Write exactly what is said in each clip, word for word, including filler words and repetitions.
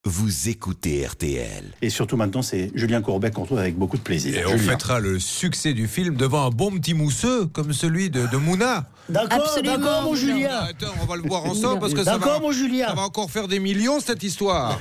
vous écoutez R T L. Et surtout maintenant, c'est Julien Courbet qu'on retrouve avec beaucoup de plaisir. Et Julien. on fêtera le succès du film devant un bon petit mousseux comme celui de, de Mouna. D'accord, Absolument, d'accord mon Julien. Attends, on va le voir ensemble parce que ça D'accord va, mon Julien. ça va encore faire des millions cette histoire.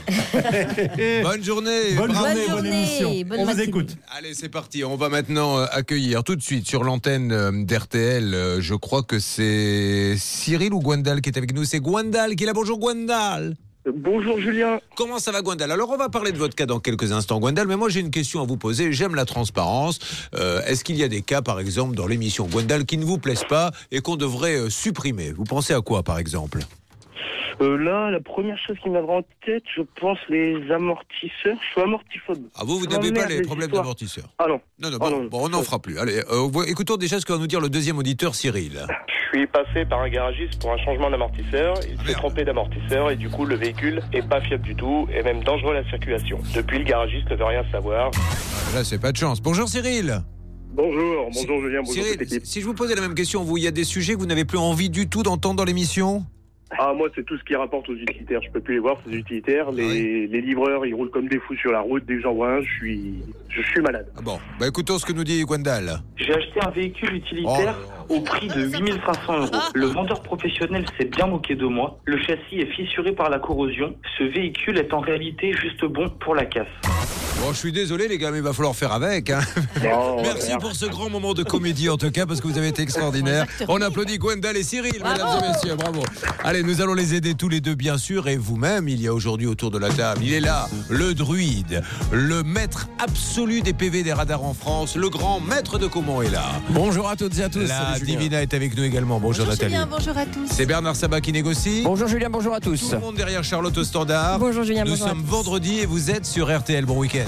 Bonne journée. Bonne bravo. journée, bonne journée, émission. bonne On vous matinée. écoute. Allez, c'est parti. On va maintenant euh, accueillir tout de suite sur l'antenne euh, d'R T L. euh, je crois que c'est Cyril ou Gwendal qui est avec nous. C'est Gwendal qui est là. Bonjour Gwendal. Bonjour Julien. Comment ça va Gwendal? Alors on va parler de votre cas dans quelques instants Gwendal, mais moi j'ai une question à vous poser, j'aime la transparence. Euh, est-ce qu'il y a des cas par exemple dans l'émission Gwendal qui ne vous plaisent pas et qu'on devrait euh, supprimer? Vous pensez à quoi par exemple? Euh, là, la première chose qui m'avait en tête, je pense les amortisseurs. Je suis amortiphobe. Ah vous, vous Oh, n'avez pas merde, les les problèmes histoires. d'amortisseur? Ah non. Non, non, Ah bon, non. bon, on n'en fera plus. Allez, euh, vo- écoutons déjà ce que va nous dire le deuxième auditeur Cyril. Je suis passé par un garagiste pour un changement d'amortisseur. Il Ah, s'est merde. trompé d'amortisseur et du coup le véhicule est pas fiable du tout et même dangereux à la circulation. Depuis, le garagiste ne veut rien savoir. Ah, là c'est pas de chance. Bonjour Cyril. Bonjour, bonjour Julien, bonjour Cyril, toute l'équipe. si je vous posais la même question, vous, il y a des sujets que vous n'avez plus envie du tout d'entendre dans l'émission? Ah, moi, c'est tout ce qui rapporte aux utilitaires. Je peux plus les voir, ces utilitaires. Les, Ah oui. les livreurs, ils roulent comme des fous sur la route. Dès que j'en vois un, je suis, je suis malade. Ah bon, bah écoutons ce que nous dit Gwendal. J'ai acheté un véhicule utilitaire Oh. au prix de huit mille cinq cents euros. Le vendeur professionnel s'est bien moqué de moi. Le châssis est fissuré par la corrosion. Ce véhicule est en réalité juste bon pour la casse. Bon, je suis désolé les gars, mais il va falloir faire avec. Hein. Non, Merci merde. pour ce grand moment de comédie en tout cas, parce que vous avez été extraordinaires. On applaudit Gwendal et Cyril, mesdames et messieurs, bravo. Allez, nous allons les aider tous les deux bien sûr, et vous-même, il y a aujourd'hui autour de la table, il est là, le druide, le maître absolu des P V des radars en France, le grand maître de Caumont est là. Bonjour à toutes et à tous. La Salut, Julien. Divina est avec nous également, bonjour, Bonjour Nathalie. Julien, bonjour à tous. C'est Bernard Sabat qui négocie. Bonjour Julien, bonjour à Tout tous. le monde derrière Charlotte au standard. Bonjour Julien, Nous bonjour à sommes tous. vendredi et vous êtes sur R T L. Bon week-end.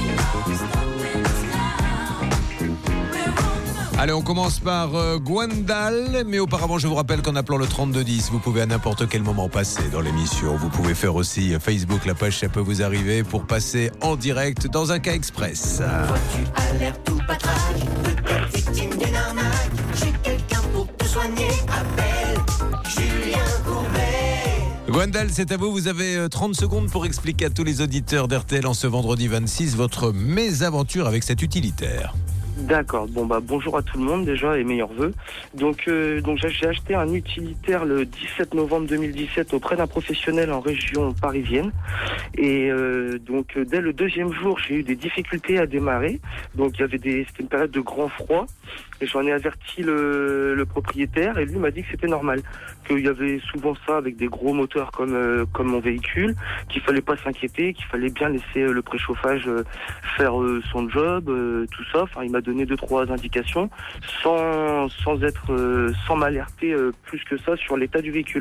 Allez, on commence par euh, Gwendal, mais auparavant, je vous rappelle qu'en appelant le trente-deux dix, vous pouvez à n'importe quel moment passer dans l'émission. Vous pouvez faire aussi euh, Facebook, la page, ça peut vous arriver, pour passer en direct dans un cas express. Alerte ou patraque, peut-être victime d'une arnaque. J'ai quelqu'un pour te soigner, appelle Julien Courbet. Gwendal, c'est à vous. Vous avez euh, trente secondes pour expliquer à tous les auditeurs d'R T L en ce vendredi vingt-six votre mésaventure avec cet utilitaire. D'accord. Bon bah bonjour à tout le monde déjà et meilleurs vœux. Donc euh, donc j'ai j'ai acheté un utilitaire le dix-sept novembre deux mille dix-sept auprès d'un professionnel en région parisienne et euh, donc euh, dès le deuxième jour j'ai eu des difficultés à démarrer. Donc il y avait des c'était une période de grand froid et j'en ai averti le, le propriétaire et lui m'a dit que c'était normal, qu'il y avait souvent ça avec des gros moteurs comme euh, comme mon véhicule, qu'il fallait pas s'inquiéter, qu'il fallait bien laisser euh, le préchauffage euh, faire euh, son job, euh, tout ça. Enfin il m'a donné deux trois indications sans sans être euh, sans m'alerter euh, plus que ça sur l'état du véhicule.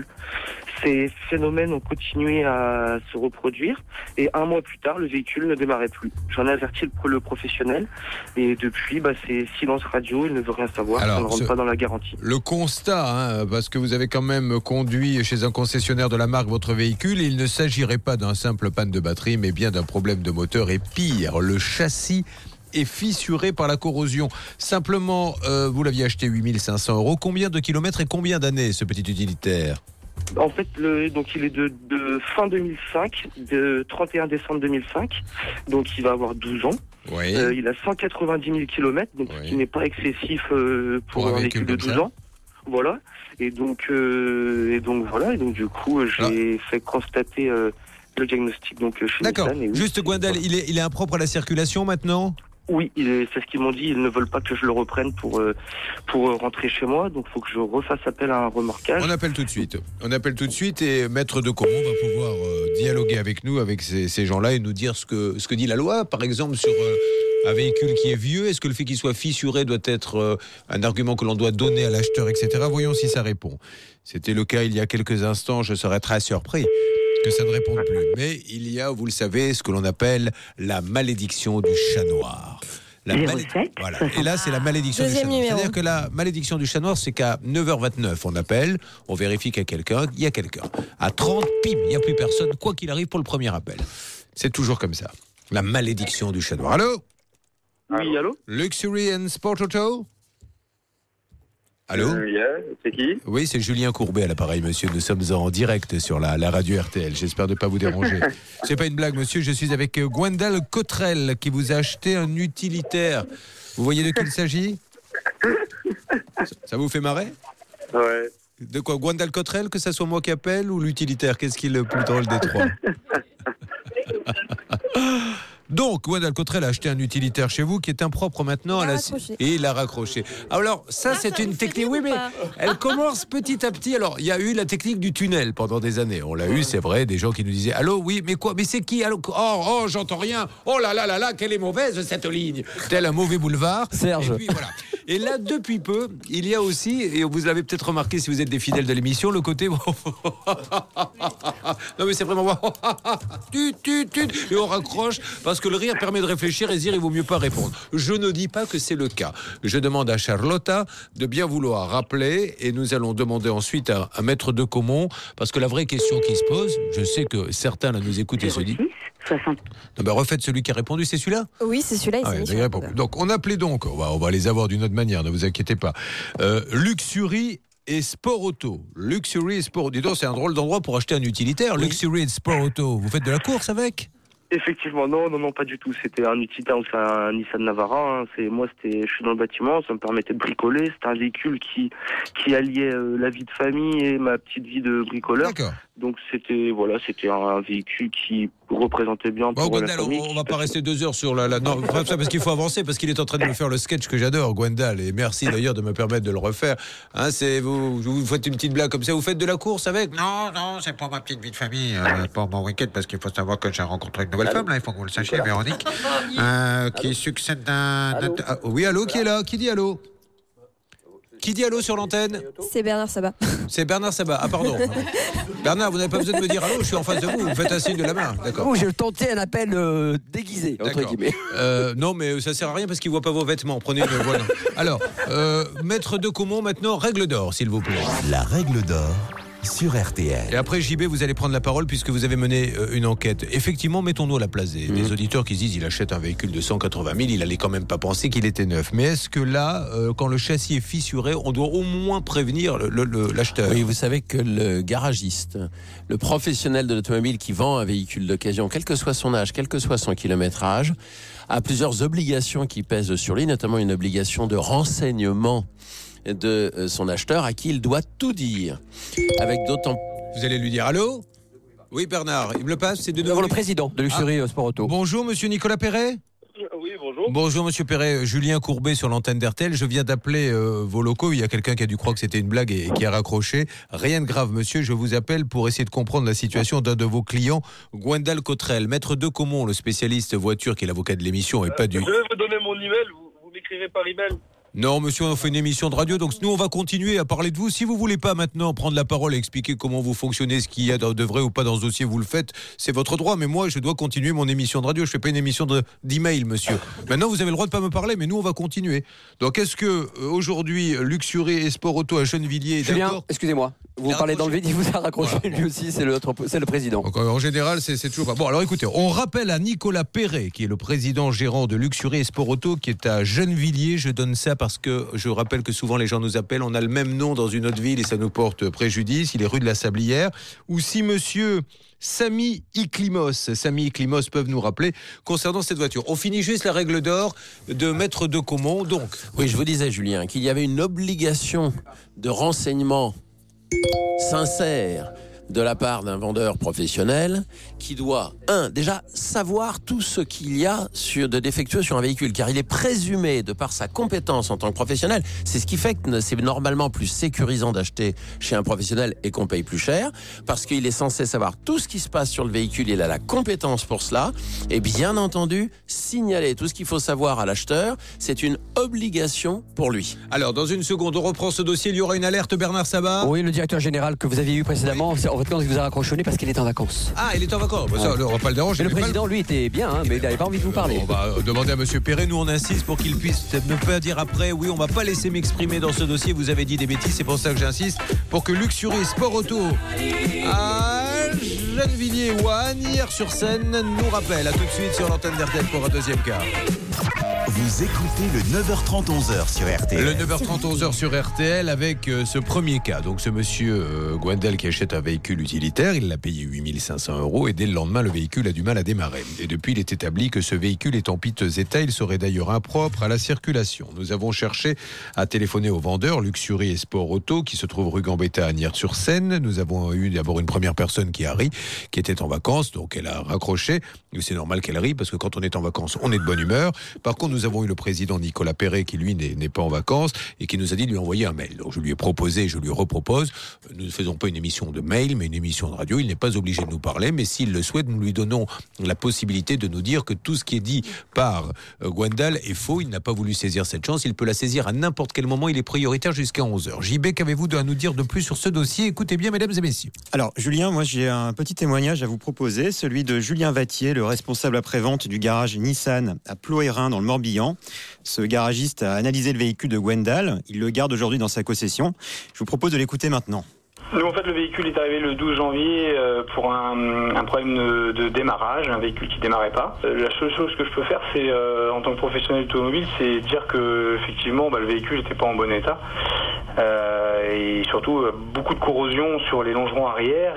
Ces phénomènes ont continué à se reproduire et un mois plus tard le véhicule ne démarrait plus. J'en ai averti le, le professionnel et depuis bah, c'est silence radio, il ne veut rien savoir, Alors, ça ne rentre ce- pas dans la garantie. Le constat, hein, parce que vous avez quand même conduit chez un concessionnaire de la marque votre véhicule, il ne s'agirait pas d'un simple panne de batterie, mais bien d'un problème de moteur et pire, le châssis est fissuré par la corrosion. Simplement, euh, vous l'aviez acheté huit mille cinq cents euros. Combien de kilomètres et combien d'années ce petit utilitaire? En fait, le, donc il est de, de fin deux mille cinq, de trente et un décembre deux mille cinq, donc il va avoir douze ans. Oui. Euh, il a cent quatre-vingt-dix mille kilomètres, donc Oui. ce qui n'est pas excessif euh, pour, Pour un un véhicule véhicule de comme douze ça. ans. Voilà. Et donc, euh, et donc voilà. Et donc du coup, euh, j'ai fait constater euh, le diagnostic donc euh, chez D'accord. Nissan. Et oui, Juste Gwendal, voilà. il est, il est impropre à la circulation maintenant? Oui, il est- c'est ce qu'ils m'ont dit. Ils ne veulent pas que je le reprenne pour euh, pour euh, rentrer chez moi. Donc, il faut que je refasse appel à un remorquage. On appelle tout de suite. On appelle tout de suite et Maître de Caumont va pouvoir euh, dialoguer avec nous, avec ces, ces gens-là et nous dire ce que, ce que dit la loi. Par exemple, sur euh, un véhicule qui est vieux, est-ce que le fait qu'il soit fissuré doit être euh, un argument que l'on doit donner à l'acheteur, et cetera. Voyons si ça répond. C'était le cas il y a quelques instants. Je serais très surpris que ça ne réponde plus. Mais il y a, vous le savez, ce que l'on appelle la malédiction du chat noir. La malé- voilà. Et là, c'est la malédiction Deuxième du chat noir. numéro. C'est-à-dire que la malédiction du chat noir, c'est qu'à neuf heures vingt-neuf, on appelle, on vérifie qu'il y a quelqu'un, il y a quelqu'un. À trente, pim, il n'y a plus personne, quoi qu'il arrive pour le premier appel. C'est toujours comme ça. La malédiction du chat noir. Allô? Oui, allô? Luxury and Sport Auto? Allô euh, yeah, c'est qui? Oui, c'est Julien Courbet à l'appareil, monsieur. Nous sommes en direct sur la, la radio R T L. J'espère ne pas vous déranger. C'est pas une blague, monsieur. Je suis avec Gwendal Cottrell qui vous a acheté un utilitaire. Vous voyez de qui il s'agit? ça, ça vous fait marrer? Ouais. De quoi? Gwendal Cottrell, que ça soit moi qui appelle, ou l'utilitaire? Qu'est-ce qui est le plus drôle des trois? Donc, Gwendal Cottrell a acheté un utilitaire chez vous qui est impropre maintenant. Il a à la... raccroché. Et il l'a raccroché. Alors, ça, Ah, c'est ça une vous fait technique. rire Oui, ou mais pas elle commence petit à petit. Alors, il y a eu la technique du tunnel pendant des années. On l'a eu, c'est vrai, des gens qui nous disaient allô, oui, mais quoi? Mais c'est qui? Allô? Oh, oh, j'entends rien. Oh là là là là, quelle est mauvaise cette ligne. Tel un mauvais boulevard. Serge. Et puis voilà. Et là, depuis peu, il y a aussi, et vous l'avez peut-être remarqué si vous êtes des fidèles de l'émission, le côté. Non, mais c'est vraiment. Tu, tu, tu. Et on raccroche parce que le rire permet de réfléchir et dire il vaut mieux pas répondre. Je ne dis pas que c'est le cas. Je demande à Charlotta de bien vouloir rappeler et nous allons demander ensuite à, à Maître de Caumont, parce que la vraie question qui se pose, je sais que certains là nous écoutent et se disent. soixante. Non, ben refaites celui qui a répondu, c'est celui-là? Oui, c'est celui-là. Ah ouais, il s'est mis il sur répond. le- Donc on appelait donc, on va, on va les avoir d'une autre manière, ne vous inquiétez pas. Euh, Luxury et Sport Auto. Luxury et Sport Auto. Dis donc, c'est un drôle d'endroit pour acheter un utilitaire. Oui. Luxury et Sport Auto. Vous faites de la course avec? Effectivement, non, non, non, pas du tout. C'était un utilitaire, c'est un Nissan Navara. Hein. C'est moi, c'était, je suis dans le bâtiment, ça me permettait de bricoler. C'était un véhicule qui qui alliait euh, la vie de famille et ma petite vie de bricoleur. D'accord. Donc c'était voilà, c'était un véhicule qui représentait bien Bon, pour la Gwendal, famille. on, on va pas rester deux heures sur la. la... Non, pas ça, parce qu'il faut avancer, parce qu'il est en train de me faire le sketch que j'adore, Gwendal. Et merci d'ailleurs de me permettre de le refaire. Hein, c'est vous, vous faites une petite blague comme ça. Vous faites de la course avec? Non, non, c'est pour ma petite vie de famille, euh, pour mon week-end, parce qu'il faut savoir que j'ai rencontré une nouvelle femme, là, il faut que vous le sachiez, Véronique, euh, qui succède d'un... d'un- Ah, oui, allô, qui est là? Qui dit allô? Qui dit allô sur l'antenne? C'est Bernard Sabat. C'est Bernard Sabat. Ah, pardon. Bernard, vous n'avez pas besoin de me dire allô, je suis en face de vous. Vous faites un signe de la main. D'accord. Oh, j'ai tenté un appel euh, déguisé, entre D'accord. guillemets. Euh, non, mais ça sert à rien parce qu'il ne voit pas vos vêtements. Prenez une. Voilà. Alors, euh, Maître de Caumont, maintenant, règle d'or, s'il vous plaît. La règle d'or sur R T L. Et après, J B, vous allez prendre la parole puisque vous avez mené euh, une enquête. Effectivement, mettons-nous à la place des, Mmh. des auditeurs qui se disent il achète un véhicule de cent quatre-vingt mille, il allait quand même pas penser qu'il était neuf. Mais est-ce que là, euh, quand le châssis est fissuré, on doit au moins prévenir le- le- le- l'acheteur? Oui, vous savez que le garagiste, le professionnel de l'automobile qui vend un véhicule d'occasion, quel que soit son âge, quel que soit son kilométrage, a plusieurs obligations qui pèsent sur lui, notamment une obligation de renseignement de euh, son acheteur à qui il doit tout dire. Avec d'autant... Vous allez lui dire allô? Oui, Bernard, il me le passe, c'est de nouveau. le président de Luxury Sport Auto. Bonjour, monsieur Nicolas Perret. Oui, bonjour. Bonjour, monsieur Perret. Julien Courbet sur l'antenne d'R T L. Je viens d'appeler euh, vos locaux. Il y a quelqu'un qui a dû croire que c'était une blague et, et qui a raccroché. Rien de grave, monsieur. Je vous appelle pour essayer de comprendre la situation d'un de vos clients, Gwendal Cottrell. Maître de Caumont, le spécialiste voiture qui est l'avocat de l'émission et pas du... Je vais vous donner mon email, vous, vous m'écrivez par email. Non, monsieur, on fait une émission de radio, donc nous, on va continuer à parler de vous. Si vous voulez pas maintenant prendre la parole et expliquer comment vous fonctionnez, ce qu'il y a de vrai ou pas dans ce dossier, vous le faites, c'est votre droit. Mais moi, je dois continuer mon émission de radio. Je fais pas une émission de- d'email, monsieur. Maintenant, vous avez le droit de pas me parler, mais nous, on va continuer. Donc, est-ce que euh, aujourd'hui, Luxury et Sport Auto à Gennevilliers est Julien, d'accord? excusez-moi, vous Il a parlez dans le raccroché. vide, il vous a raccroché, lui aussi, c'est le, autre- c'est le président. Donc, en général, c'est c'est toujours pas. Bon, alors écoutez, on rappelle à Nicolas Perret, qui est le président gérant de Luxury et Sport Auto, qui est à Gennevilliers. Je donne ça parce que je rappelle que souvent les gens nous appellent. On a le même nom dans une autre ville et ça nous porte préjudice. Il est rue de la Sablière. Ou si monsieur Samy Iklimos, Samy Iklimos peuvent nous rappeler concernant cette voiture. On finit juste la règle d'or de Maître de Caumont. Donc, Oui, je vous disais, Julien, qu'il y avait une obligation de renseignement sincère de la part d'un vendeur professionnel qui doit, un, déjà savoir tout ce qu'il y a sur, de défectueux sur un véhicule, car il est présumé, de par sa compétence en tant que professionnel, c'est ce qui fait que c'est normalement plus sécurisant d'acheter chez un professionnel et qu'on paye plus cher, parce qu'il est censé savoir tout ce qui se passe sur le véhicule, il a la compétence pour cela, et bien entendu, signaler tout ce qu'il faut savoir à l'acheteur, c'est une obligation pour lui. alors, dans une seconde, on reprend ce dossier. Il y aura une alerte, Bernard Sabat. Oui, le directeur général que vous aviez eu précédemment, c'est- en fait, quand il vous a raccroché parce qu'il est en vacances. Ah, il est en vacances. Bah, ça, on va pas le déranger. Mais le il est pas- président, lui, était bien, hein, mais il n'avait pas envie de vous parler. On va demander à monsieur Perret. Nous, on insiste pour qu'il puisse ne pas dire après oui, on va pas laisser m'exprimer dans ce dossier. Vous avez dit des bêtises, c'est pour ça que j'insiste. Pour que Luxury Sport Auto à Gennevilliers ou à Agnières-sur-Seine nous rappelle. À tout de suite sur l'antenne d'R T L pour un deuxième quart. Vous écoutez le neuf heures trente, onze heures sur R T L. Le neuf heures trente, onze heures sur R T L avec euh, ce premier cas. Donc ce monsieur euh, Gwendal qui achète un véhicule utilitaire, il l'a payé huit mille cinq cents euros et dès le lendemain, le véhicule a du mal à démarrer. Et depuis, il est établi que ce véhicule est en piteux état. Il serait d'ailleurs impropre à la circulation. Nous avons cherché à téléphoner au vendeur Luxury et Sport Auto qui se trouve rue Gambetta à Nières-sur-Seine. Nous avons eu d'abord une première personne qui a ri, qui était en vacances, donc elle a raccroché. C'est normal qu'elle rit parce que quand on est en vacances, on est de bonne humeur. Par contre, nous avons eu le président Nicolas Perret qui lui n'est, n'est pas en vacances et qui nous a dit de lui envoyer un mail. Donc je lui ai proposé et je lui repropose. Nous ne faisons pas une émission de mail mais une émission de radio. Il n'est pas obligé de nous parler, mais s'il le souhaite, nous lui donnons la possibilité de nous dire que tout ce qui est dit par euh, Gwendal est faux. Il n'a pas voulu saisir cette chance. Il peut la saisir à n'importe quel moment. Il est prioritaire jusqu'à onze heures. J B, qu'avez-vous à nous dire de plus sur ce dossier? Écoutez bien, mesdames et messieurs. Alors, Julien, moi j'ai un petit témoignage à vous proposer, celui de Julien Vattier, le responsable après-vente du garage Nissan à Plohérin dans le Morbihan. Ce garagiste a analysé le véhicule de Gwendal. Il le garde aujourd'hui dans sa possession. Je vous propose de l'écouter maintenant. Nous, en fait, le véhicule est arrivé le douze janvier euh, pour un, un problème de, de démarrage, un véhicule qui démarrait pas. Euh, la seule chose que je peux faire, c'est, euh, en tant que professionnel automobile, c'est dire que effectivement, bah, le véhicule n'était pas en bon état. Euh, et surtout, euh, beaucoup de corrosion sur les longerons arrière.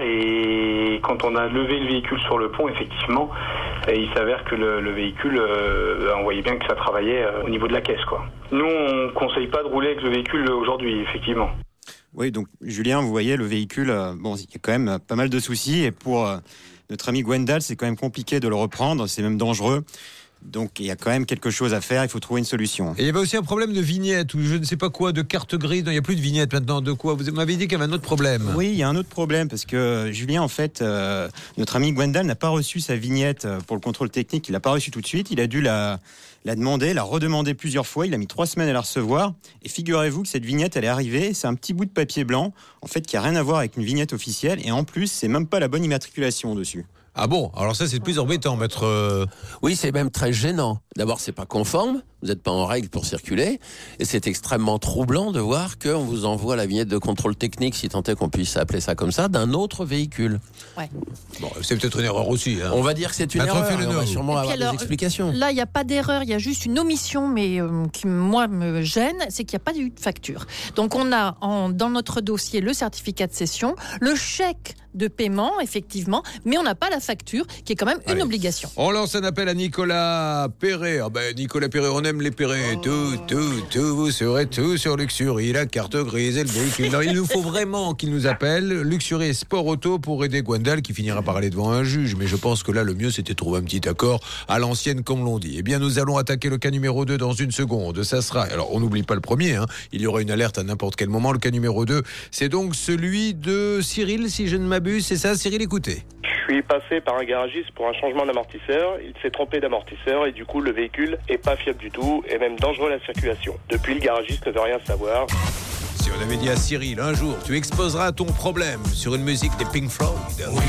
Et quand on a levé le véhicule sur le pont, effectivement, euh, il s'avère que le, le véhicule, euh, on voyait bien que ça travaillait euh, au niveau de la caisse, quoi. Nous, on conseille pas de rouler avec le véhicule aujourd'hui, effectivement. Oui, donc Julien, vous voyez, le véhicule, euh, bon, il y a quand même pas mal de soucis. Et pour euh, notre ami Gwendal, c'est quand même compliqué de le reprendre, c'est même dangereux. Donc il y a quand même quelque chose à faire, il faut trouver une solution. Et il y avait aussi un problème de vignette, ou je ne sais pas quoi, de carte grise. Non, il n'y a plus de vignette maintenant. De quoi? Vous m'avez dit qu'il y avait un autre problème. Oui, il y a un autre problème, parce que Julien, en fait, euh, notre ami Gwendal n'a pas reçu sa vignette pour le contrôle technique. Il l'a pas reçu tout de suite. Il a dû la, la demander, la redemander plusieurs fois. Il a mis trois semaines à la recevoir. Et figurez-vous que cette vignette, elle est arrivée. C'est un petit bout de papier blanc, en fait, qui a rien à voir avec une vignette officielle. Et en plus, c'est même pas la bonne immatriculation dessus. Ah bon? Alors ça, c'est plus embêtant, maître... Euh... Oui, c'est même très gênant. D'abord, c'est pas conforme, vous n'êtes pas en règle pour circuler, et c'est extrêmement troublant de voir qu'on vous envoie la vignette de contrôle technique, si tant est qu'on puisse appeler ça comme ça, d'un autre véhicule. Ouais. Bon, c'est peut-être une erreur aussi. Hein. On va dire que c'est une maître erreur, et on va sûrement avoir alors, des explications. Là, il n'y a pas d'erreur, il y a juste une omission, mais euh, qui, moi, me gêne, c'est qu'il n'y a pas eu de facture. Donc, on a en, dans notre dossier le certificat de cession, le chèque de paiement, effectivement, mais on n'a pas la facture, qui est quand même une Allez. obligation. On lance un appel à Nicolas Perret. Ah ben, Nicolas Perret, on aime les Perret. Oh. Tout, tout, tout, vous serez tout sur Luxury, la carte grise et le véhicule. Non, il nous faut vraiment qu'il nous appelle. Luxury et Sport Auto pour aider Gwendal, qui finira par aller devant un juge. Mais je pense que là, le mieux, c'était de trouver un petit accord à l'ancienne, comme l'on dit. Eh bien, nous allons attaquer le cas numéro deux dans une seconde. Ça sera... Alors, on n'oublie pas le premier. Hein. Il y aura une alerte à n'importe quel moment. Le cas numéro deux, c'est donc celui de Cyril, si je ne m'abuse. C'est ça, Cyril, écoutez. Je suis passé par un garagiste pour un changement d'amortisseur. Il s'est trompé d'amortisseur et du coup le véhicule est pas fiable du tout et même dangereux à la circulation. Depuis, le garagiste ne veut rien savoir. Si on avait dit à Cyril, un jour, tu exposeras ton problème sur une musique des Pink Floyd. We don't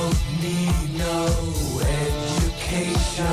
need no education.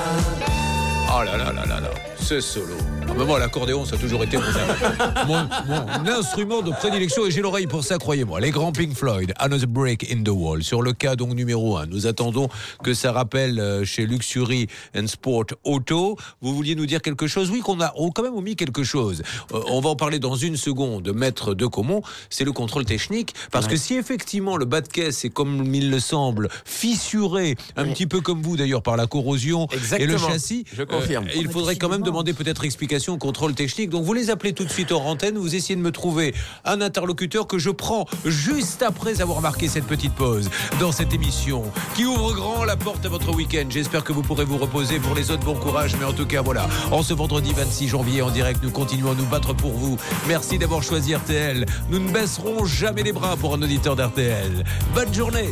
Oh là là là là là, ce solo. Ah ben moi, l'accordéon, ça a toujours été mon, mon, mon instrument de prédilection et j'ai l'oreille pour ça, croyez-moi. Les grands Pink Floyd, Another Break in the Wall. Sur le cas donc numéro un, nous attendons que ça rappelle chez Luxury and Sport Auto. Vous vouliez nous dire quelque chose? Oui, qu'on a oh, quand même omis quelque chose. Euh, on va en parler dans une seconde. Maître de Caumont, c'est le contrôle technique. Parce ouais. que si effectivement le bas de caisse est, comme il le semble, fissuré, un ouais. petit peu comme vous d'ailleurs, par la corrosion Exactement. et le châssis, je confirme. Euh, il faudrait quand même demander peut-être explication au contrôle technique. Donc vous les appelez tout de suite hors antenne, vous essayez de me trouver un interlocuteur que je prends juste après avoir marqué cette petite pause dans cette émission qui ouvre grand la porte à votre week-end. J'espère que vous pourrez vous reposer. Pour les autres, bon courage. Mais en tout cas, voilà, en ce vendredi vingt-six janvier en direct, nous continuons à nous battre pour vous. Merci d'avoir choisi R T L. Nous ne baisserons jamais les bras pour un auditeur d'R T L. Bonne journée.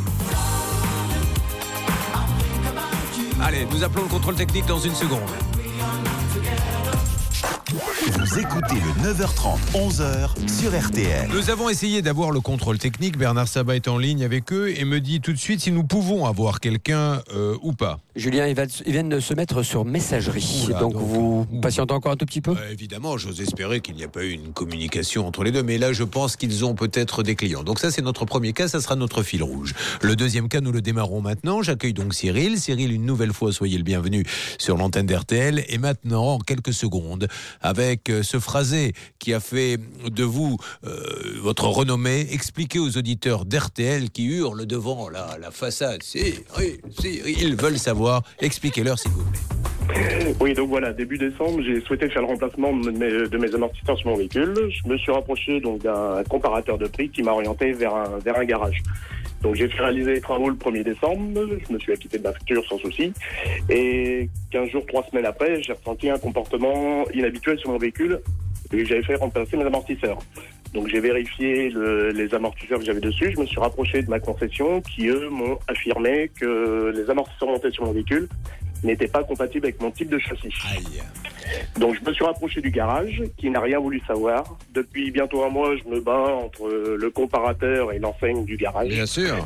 Allez, nous appelons le contrôle technique dans une seconde. Vous écoutez le neuf heures trente, onze heures sur R T L. Nous avons essayé d'avoir le contrôle technique. Bernard Sabat est en ligne avec eux et me dit tout de suite si nous pouvons avoir quelqu'un euh, ou pas. Julien, ils, va- ils viennent de se mettre sur messagerie. Oula, donc, donc, vous ouh. patientez encore un tout petit peu Euh, évidemment, j'ose espérer qu'il n'y a pas eu une communication entre les deux, mais là, je pense qu'ils ont peut-être des clients. Donc ça, c'est notre premier cas, ça sera notre fil rouge. Le deuxième cas, nous le démarrons maintenant. J'accueille donc Cyril. Cyril, une nouvelle fois, soyez le bienvenu sur l'antenne d'R T L. Et maintenant, en quelques secondes, avec euh, ce phrasé qui a fait de vous euh, votre renommée, expliquez aux auditeurs d'R T L qui hurlent devant la, la façade. Cyril, Cyril, ils veulent savoir. Expliquez-leur, s'il vous plaît. Oui, donc voilà, début décembre, j'ai souhaité faire le remplacement de mes, de mes amortisseurs sur mon véhicule. Je me suis rapproché donc d'un comparateur de prix qui m'a orienté vers un, vers un garage. Donc j'ai fait réaliser les travaux le premier décembre, je me suis acquitté de ma facture sans souci. Et quinze jours, trois semaines après, j'ai ressenti un comportement inhabituel sur mon véhicule et j'avais fait remplacer mes amortisseurs. Donc j'ai vérifié le, les amortisseurs que j'avais dessus, je me suis rapproché de ma concession qui, eux, m'ont affirmé que les amortisseurs montés sur mon véhicule n'étaient pas compatibles avec mon type de châssis. Aïe. Donc je me suis rapproché du garage qui n'a rien voulu savoir. Depuis bientôt un mois, je me bats entre le comparateur et l'enseigne du garage. Bien sûr.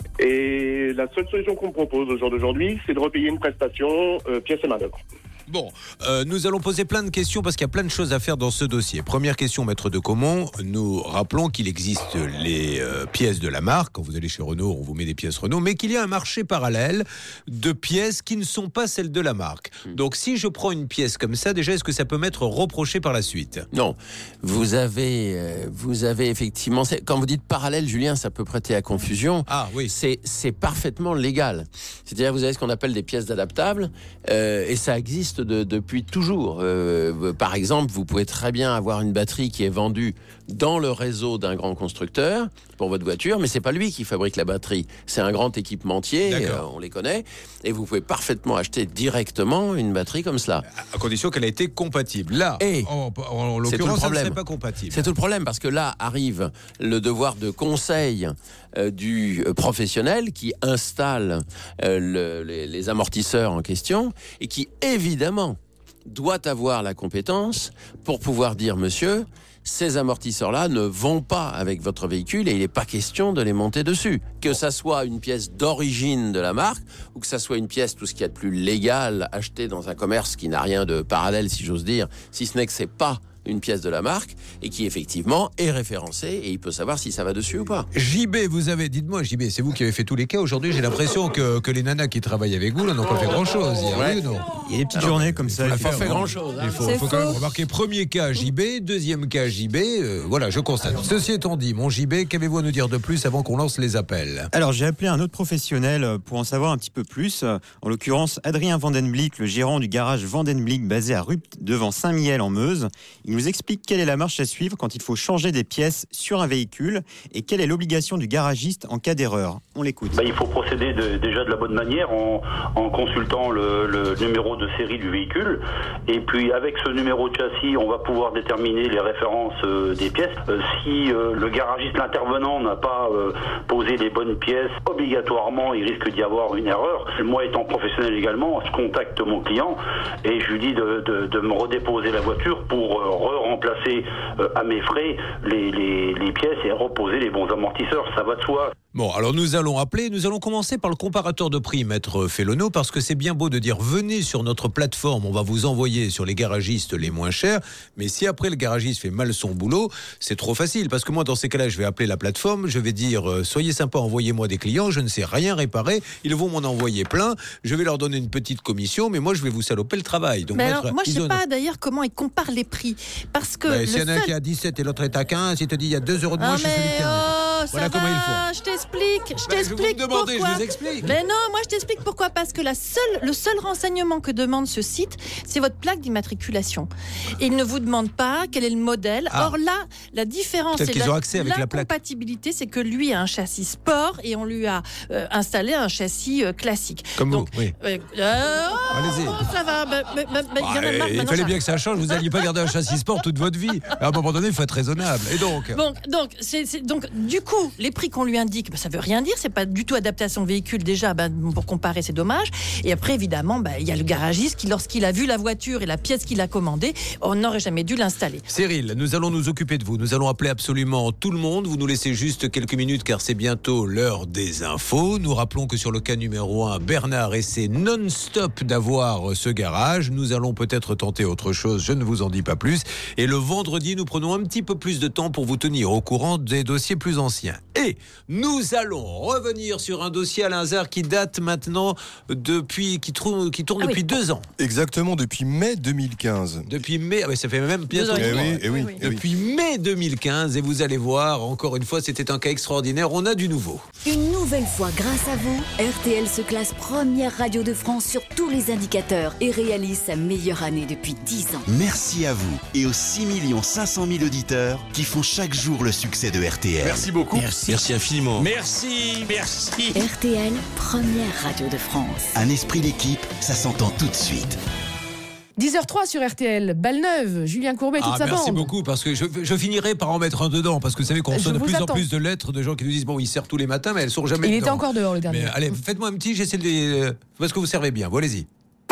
Et la seule solution qu'on me propose au jour d'aujourd'hui, c'est de repayer une prestation euh, pièces et main d'œuvre. Bon, euh, nous allons poser plein de questions parce qu'il y a plein de choses à faire dans ce dossier. Première question, maître de Caumont. Nous rappelons qu'il existe les euh, pièces de la marque. Quand vous allez chez Renault, on vous met des pièces Renault, mais qu'il y a un marché parallèle de pièces qui ne sont pas celles de la marque. Donc, si je prends une pièce comme ça, déjà, est-ce que ça peut m'être reproché par la suite ? Non, vous avez, euh, vous avez effectivement. c'est- Quand vous dites parallèle, Julien, ça peut prêter à confusion. Ah oui. C'est, c'est parfaitement légal. C'est-à-dire, vous avez ce qu'on appelle des pièces adaptables, euh, et ça existe de- depuis toujours. Euh, par exemple, vous pouvez très bien avoir une batterie qui est vendue dans le réseau d'un grand constructeur pour votre voiture, mais c'est pas lui qui fabrique la batterie. C'est un grand équipementier, euh, on les connaît, et vous pouvez parfaitement acheter directement une batterie comme cela. À condition qu'elle ait été compatible. Là, Et en, en c'est tout le l'occurrence, ça ne problème. serait pas compatible. C'est tout le problème parce que là arrive le devoir de conseil euh, du euh, professionnel qui installe euh, le- les, les amortisseurs en question et qui évidemment doit avoir la compétence pour pouvoir dire monsieur, ces amortisseurs-là ne vont pas avec votre véhicule et il n'est pas question de les monter dessus. Que ça soit une pièce d'origine de la marque ou que ça soit une pièce, tout ce qu'il y a de plus légal, achetée dans un commerce qui n'a rien de parallèle, si j'ose dire, si ce n'est que c'est pas une pièce de la marque et qui effectivement est référencée et il peut savoir si ça va dessus ou pas. J B, vous avez, dites-moi J B, c'est vous qui avez fait tous les cas aujourd'hui. J'ai l'impression que, que les nanas qui travaillent avec vous là n'ont pas fait grand-chose hier, Ouais. oui ou non? Il y a des petites Alors, journées comme ça. il faut il la faut faire faire grand-chose, hein. Il faut, C'est faut quand faux. même remarquer premier cas J B, deuxième cas J B. euh, voilà, je constate. Ceci étant dit, mon J B, qu'avez-vous à nous dire de plus avant qu'on lance les appels? Alors, j'ai appelé un autre professionnel pour en savoir un petit peu plus. En l'occurrence, Adrien Vandenblick, le gérant du garage Vandenblick basé à Rupt devant Saint-Mihiel en Meuse. Il nous explique quelle est la marche à suivre quand il faut changer des pièces sur un véhicule et quelle est l'obligation du garagiste en cas d'erreur. On l'écoute. Bah, il faut procéder de- déjà de la bonne manière en, en consultant le, le numéro de série du véhicule. Et puis avec ce numéro de châssis, on va pouvoir déterminer les références euh, des pièces. Euh, si euh, le garagiste, l'intervenant, n'a pas euh, posé les bonnes pièces, obligatoirement, il risque d'y avoir une erreur. Moi, étant professionnel également, je contacte mon client et je lui dis de, de, de me redéposer la voiture pour euh, re-remplacer euh, à mes frais les, les, les pièces et reposer les bons amortisseurs. Ça va de soi. Bon, alors nous allons appeler, nous allons commencer par le comparateur de prix, maître Félono, parce que c'est bien beau de dire venez sur notre plateforme, on va vous envoyer sur les garagistes les moins chers, mais si après le garagiste fait mal son boulot, c'est trop facile, parce que moi dans ces cas-là, je vais appeler la plateforme, je vais dire euh, soyez sympa, envoyez-moi des clients, je ne sais rien réparer, ils vont m'en envoyer plein, je vais leur donner une petite commission, mais moi je vais vous saloper le travail. Donc, Mais maître, alors, moi, je ne sais Isona- pas d'ailleurs comment ils comparent les prix. Parce que. Ben, le s'il y en a un seul- qui est à dix-sept et l'autre est à quinze, il te dit il y a deux euros de moins, Ah, je suis celui mais de quinze. oh, ça Voilà comment va, ils font. je t'explique, je Ben, je t'explique vous me demandez, pourquoi. je vous explique. Mais non, moi je t'explique pourquoi. Parce que la seule, le seul renseignement que demande ce site, c'est votre plaque d'immatriculation. Et il ne vous demande pas quel est le modèle. Ah. Or là, la différence Peut-être et qu'ils la, ont accès avec la plaque. compatibilité, c'est que lui a un châssis sport et on lui a euh, installé un châssis euh, classique. Comme Donc, vous, oui. euh, euh, oh, Allez-y. ça va. bah, bah, bah, bah, il y en a Ah, marre, il maintenant, fallait ça- bien que ça change, vous n'alliez pas garder un châssis sport toute votre vie. À un moment donné, il faut être raisonnable. Et donc Bon, donc, c'est, c'est- donc, du coup, les prix qu'on lui indique, ben, ça veut rien dire. C'est pas du tout adapté à son véhicule déjà. Ben, pour comparer, c'est dommage. Et après, évidemment, ben, il y a le garagiste qui, lorsqu'il a vu la voiture et la pièce qu'il a commandée, on n'aurait jamais dû l'installer. Cyril, nous allons nous occuper de vous. Nous allons appeler absolument tout le monde. Vous nous laissez juste quelques minutes car c'est bientôt l'heure des infos. Nous rappelons que sur le cas numéro un, Bernard essaie non-stop d'avoir ce garage. Nous allons peut-être tenter autre chose. Je ne vous en dis pas plus. Et le vendredi, nous prenons un petit peu plus de temps pour vous tenir au courant des dossiers plus anciens. Et nous allons revenir sur un dossier, Alain Hazard, qui date maintenant depuis, qui, tourne, qui tourne ah depuis oui. deux ans. Exactement, depuis mai deux mille quinze. Depuis mai, ah oui, ça fait même bientôt deux ans. Eh oui, eh oui, eh oui. Depuis mai deux mille quinze, et vous allez voir, encore une fois, c'était un cas extraordinaire. On a du nouveau. Une nouvelle fois, grâce à vous, R T L se classe première radio de France sur tous les indicateurs et réalise sa meilleure année depuis dix ans. Merci à vous et aux six millions cinq cent mille auditeurs qui font chaque jour le succès de R T L. Merci beaucoup. Merci, merci infiniment. Merci, merci. R T L, première radio de France. Un esprit d'équipe, ça s'entend tout de suite. dix heures zéro trois sur R T L, Balle-Neuve, Julien Courbet, toute ah, sa merci bande. Merci beaucoup, parce que je, je finirai par en mettre un dedans, parce que vous savez qu'on reçoit de plus attends. en plus de lettres de gens qui nous disent bon, ils servent tous les matins, mais elles sont jamais Il dedans. était encore dehors le dernier. Mais allez, faites-moi un petit, j'essaie de les... Parce que vous servez bien, bon, allez-y.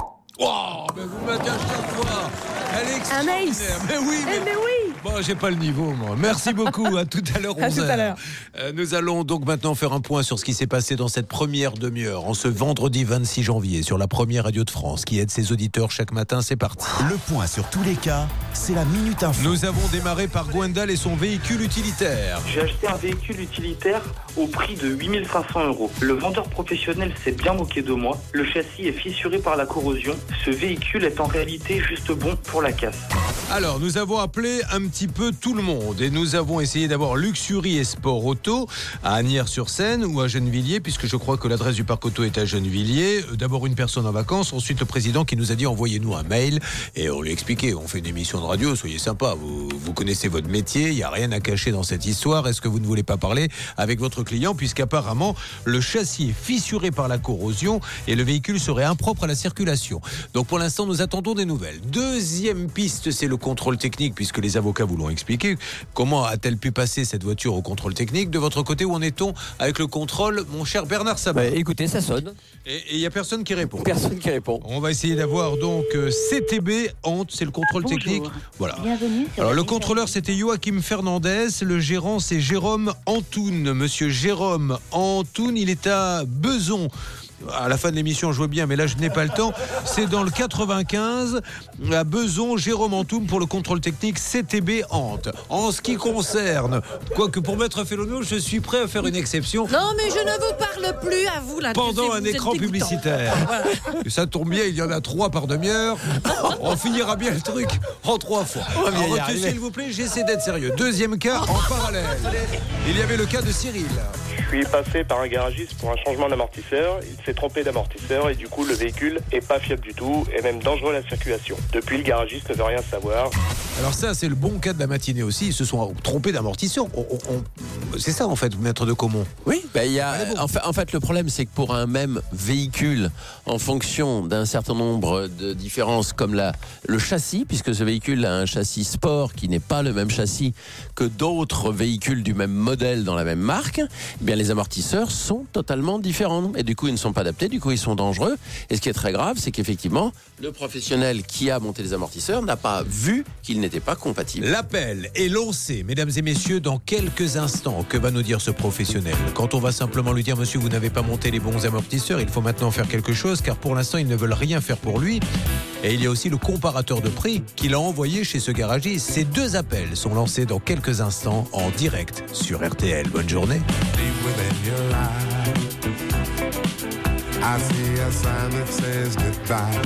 Oh, mais vous m'avez à chaque fois. Elle est extraordinaire. Un ace. Mais oui, mais... Eh mais oui. Bon, j'ai pas le niveau, moi. Merci beaucoup. À tout à l'heure, onze heures. À tout à l'heure. Euh, nous allons donc maintenant faire un point sur ce qui s'est passé dans cette première demi-heure, en ce vendredi vingt-six janvier, sur la première radio de France, qui aide ses auditeurs chaque matin. C'est parti. Le point sur tous les cas, c'est la Minute Info. Nous avons démarré par Gwendal et son véhicule utilitaire. J'ai acheté un véhicule utilitaire au prix de huit mille cinq cents euros. Le vendeur professionnel s'est bien moqué de moi. Le châssis est fissuré par la corrosion. Ce véhicule est en réalité juste bon pour la casse. Alors, nous avons appelé un petit peu tout le monde et nous avons essayé d'avoir Luxury et Sport Auto à Asnières-sur-Seine ou à Gennevilliers, puisque je crois que l'adresse du parc auto est à Gennevilliers. D'abord une personne en vacances, ensuite le président qui nous a dit envoyez-nous un mail, et on lui a expliqué, on fait une émission de radio, soyez sympa, vous, vous connaissez votre métier, il n'y a rien à cacher dans cette histoire. Est-ce que vous ne voulez pas parler avec votre client, puisqu'apparemment le châssis est fissuré par la corrosion et le véhicule serait impropre à la circulation. Donc pour l'instant nous attendons des nouvelles. Deuxième piste, c'est le contrôle technique, puisque les avocats vous l'ont expliqué. Comment a-t-elle pu passer cette voiture au contrôle technique? De votre côté, où en est-on avec le contrôle, mon cher Bernard Sabat? Bah, écoutez, ça sonne. Et il n'y a personne qui répond. Personne qui répond. On va essayer d'avoir donc euh, C T B, Ante, c'est le contrôle Bonjour. technique. Voilà. Bienvenue sur Alors la le contrôleur, c'était Joachim Fernandez. Le gérant, c'est Jérôme Antoun. Monsieur Jérôme Antoun, il est à Beson. À la fin de l'émission, je vois bien, mais là, je n'ai pas le temps. C'est dans le quatre-vingt-quinze, à Beson, Jérôme Antoum pour le contrôle technique C T B Ante. En ce qui concerne, quoique pour Maître Félono, je suis prêt à faire une exception. Non, mais je ne vous parle plus à vous là. Pendant un écran publicitaire. Voilà. Ça tombe bien, il y en a trois par demi-heure. On finira bien le truc en trois fois. Alors, retenez, s'il vous plaît, j'essaie d'être sérieux. Deuxième cas en parallèle. Il y avait le cas de Cyril. Je suis passé par un garagiste pour un changement d'amortisseur. Il s'est trompé d'amortisseur et du coup le véhicule est pas fiable du tout et même dangereux à la circulation. Depuis, le garagiste ne veut rien savoir. Alors ça, c'est le bon cas de la matinée aussi. Ils se sont trompés d'amortisseur. On, on, on... C'est ça en fait, maître de Caumont. Oui, bah, y a, bon. en, fait, en fait le problème c'est que pour un même véhicule, en fonction d'un certain nombre de différences comme la, le châssis, puisque ce véhicule a un châssis sport qui n'est pas le même châssis que d'autres véhicules du même modèle dans la même marque, eh bien les amortisseurs sont totalement différents et du coup ils ne sont pas adaptés, du coup ils sont dangereux. Et ce qui est très grave, c'est qu'effectivement le professionnel qui a monté les amortisseurs n'a pas vu qu'ils n'étaient pas compatibles. L'appel est lancé, mesdames et messieurs, dans quelques instants. Que va nous dire ce professionnel? Quand on va simplement lui dire monsieur, vous n'avez pas monté les bons amortisseurs, il faut maintenant faire quelque chose, car pour l'instant ils ne veulent rien faire pour lui. Et il y a aussi le comparateur de prix qu'il a envoyé chez ce garagiste. Ces deux appels sont lancés dans quelques instants en direct sur R T L. Bonne journée. I see a sign that says goodbye.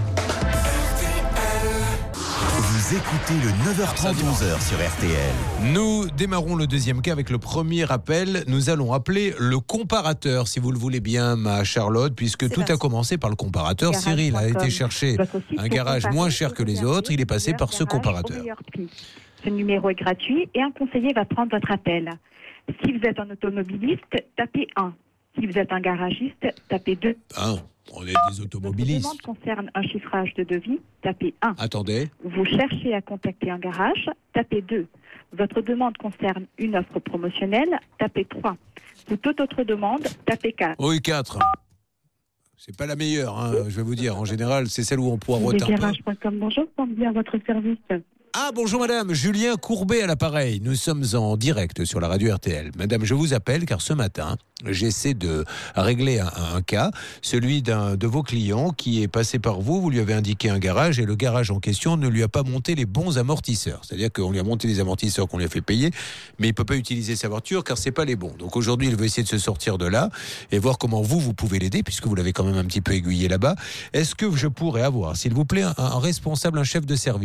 Vous écoutez le neuf heures trente, onze heures sur R T L. Nous démarrons le deuxième cas avec le premier appel. Nous allons appeler le comparateur, si vous le voulez bien, ma Charlotte, puisque c'est tout a commencé par le comparateur. Garage. Cyril a été chercher un garage moins cher que les autres. Il est passé par ce comparateur. Ce numéro est gratuit et un conseiller va prendre votre appel. Si vous êtes un automobiliste, tapez un. Si vous êtes un garagiste, tapez deux. Ah, on est des Votre automobilistes. demande concerne un chiffrage de devis, tapez un. Attendez. Vous cherchez à contacter un garage, tapez deux. Votre demande concerne une offre promotionnelle, tapez trois. Pour toute autre demande, tapez quatre. Oui, quatre. C'est pas la meilleure, hein, je vais vous dire. En général, c'est celle où on poireaute un peu. Garage point com, bonjour, pour bien votre service. Ah, bonjour madame, Julien Courbet à l'appareil. Nous sommes en direct sur la radio R T L. Madame, je vous appelle car ce matin, j'essaie de régler un, un cas, celui d'un de vos clients qui est passé par vous. Vous lui avez indiqué un garage et le garage en question ne lui a pas monté les bons amortisseurs. C'est-à-dire qu'on lui a monté les amortisseurs qu'on lui a fait payer, mais il ne peut pas utiliser sa voiture car ce n'est pas les bons. Donc aujourd'hui, il veut essayer de se sortir de là et voir comment vous, vous pouvez l'aider puisque vous l'avez quand même un petit peu aiguillé là-bas. Est-ce que je pourrais avoir, s'il vous plaît, un, un responsable, un chef de service ?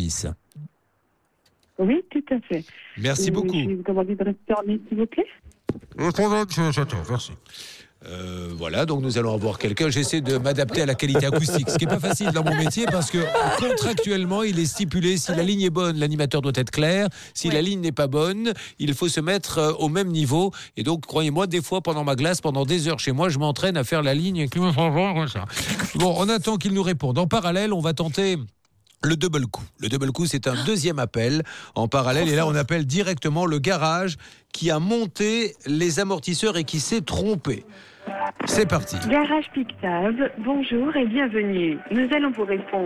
Oui, tout à fait. Merci Euh, beaucoup. Je vais vous demander de rester en ligne, s'il vous plaît. J'attends, merci. Euh, voilà, donc nous allons avoir quelqu'un. J'essaie de m'adapter à la qualité acoustique, ce qui n'est pas facile dans mon métier parce que contractuellement, il est stipulé si la ligne est bonne, l'animateur doit être clair. Si ouais. la ligne n'est pas bonne, il faut se mettre euh, au même niveau. Et donc, croyez-moi, des fois, pendant ma glace, pendant des heures chez moi, je m'entraîne à faire la ligne. Bon, on attend qu'il nous réponde. En parallèle, on va tenter le double coup. Le double coup, c'est un deuxième appel en parallèle. Et là, on appelle directement le garage qui a monté les amortisseurs et qui s'est trompé. C'est parti. Garage Pictave, bonjour et bienvenue. Nous allons vous répondre.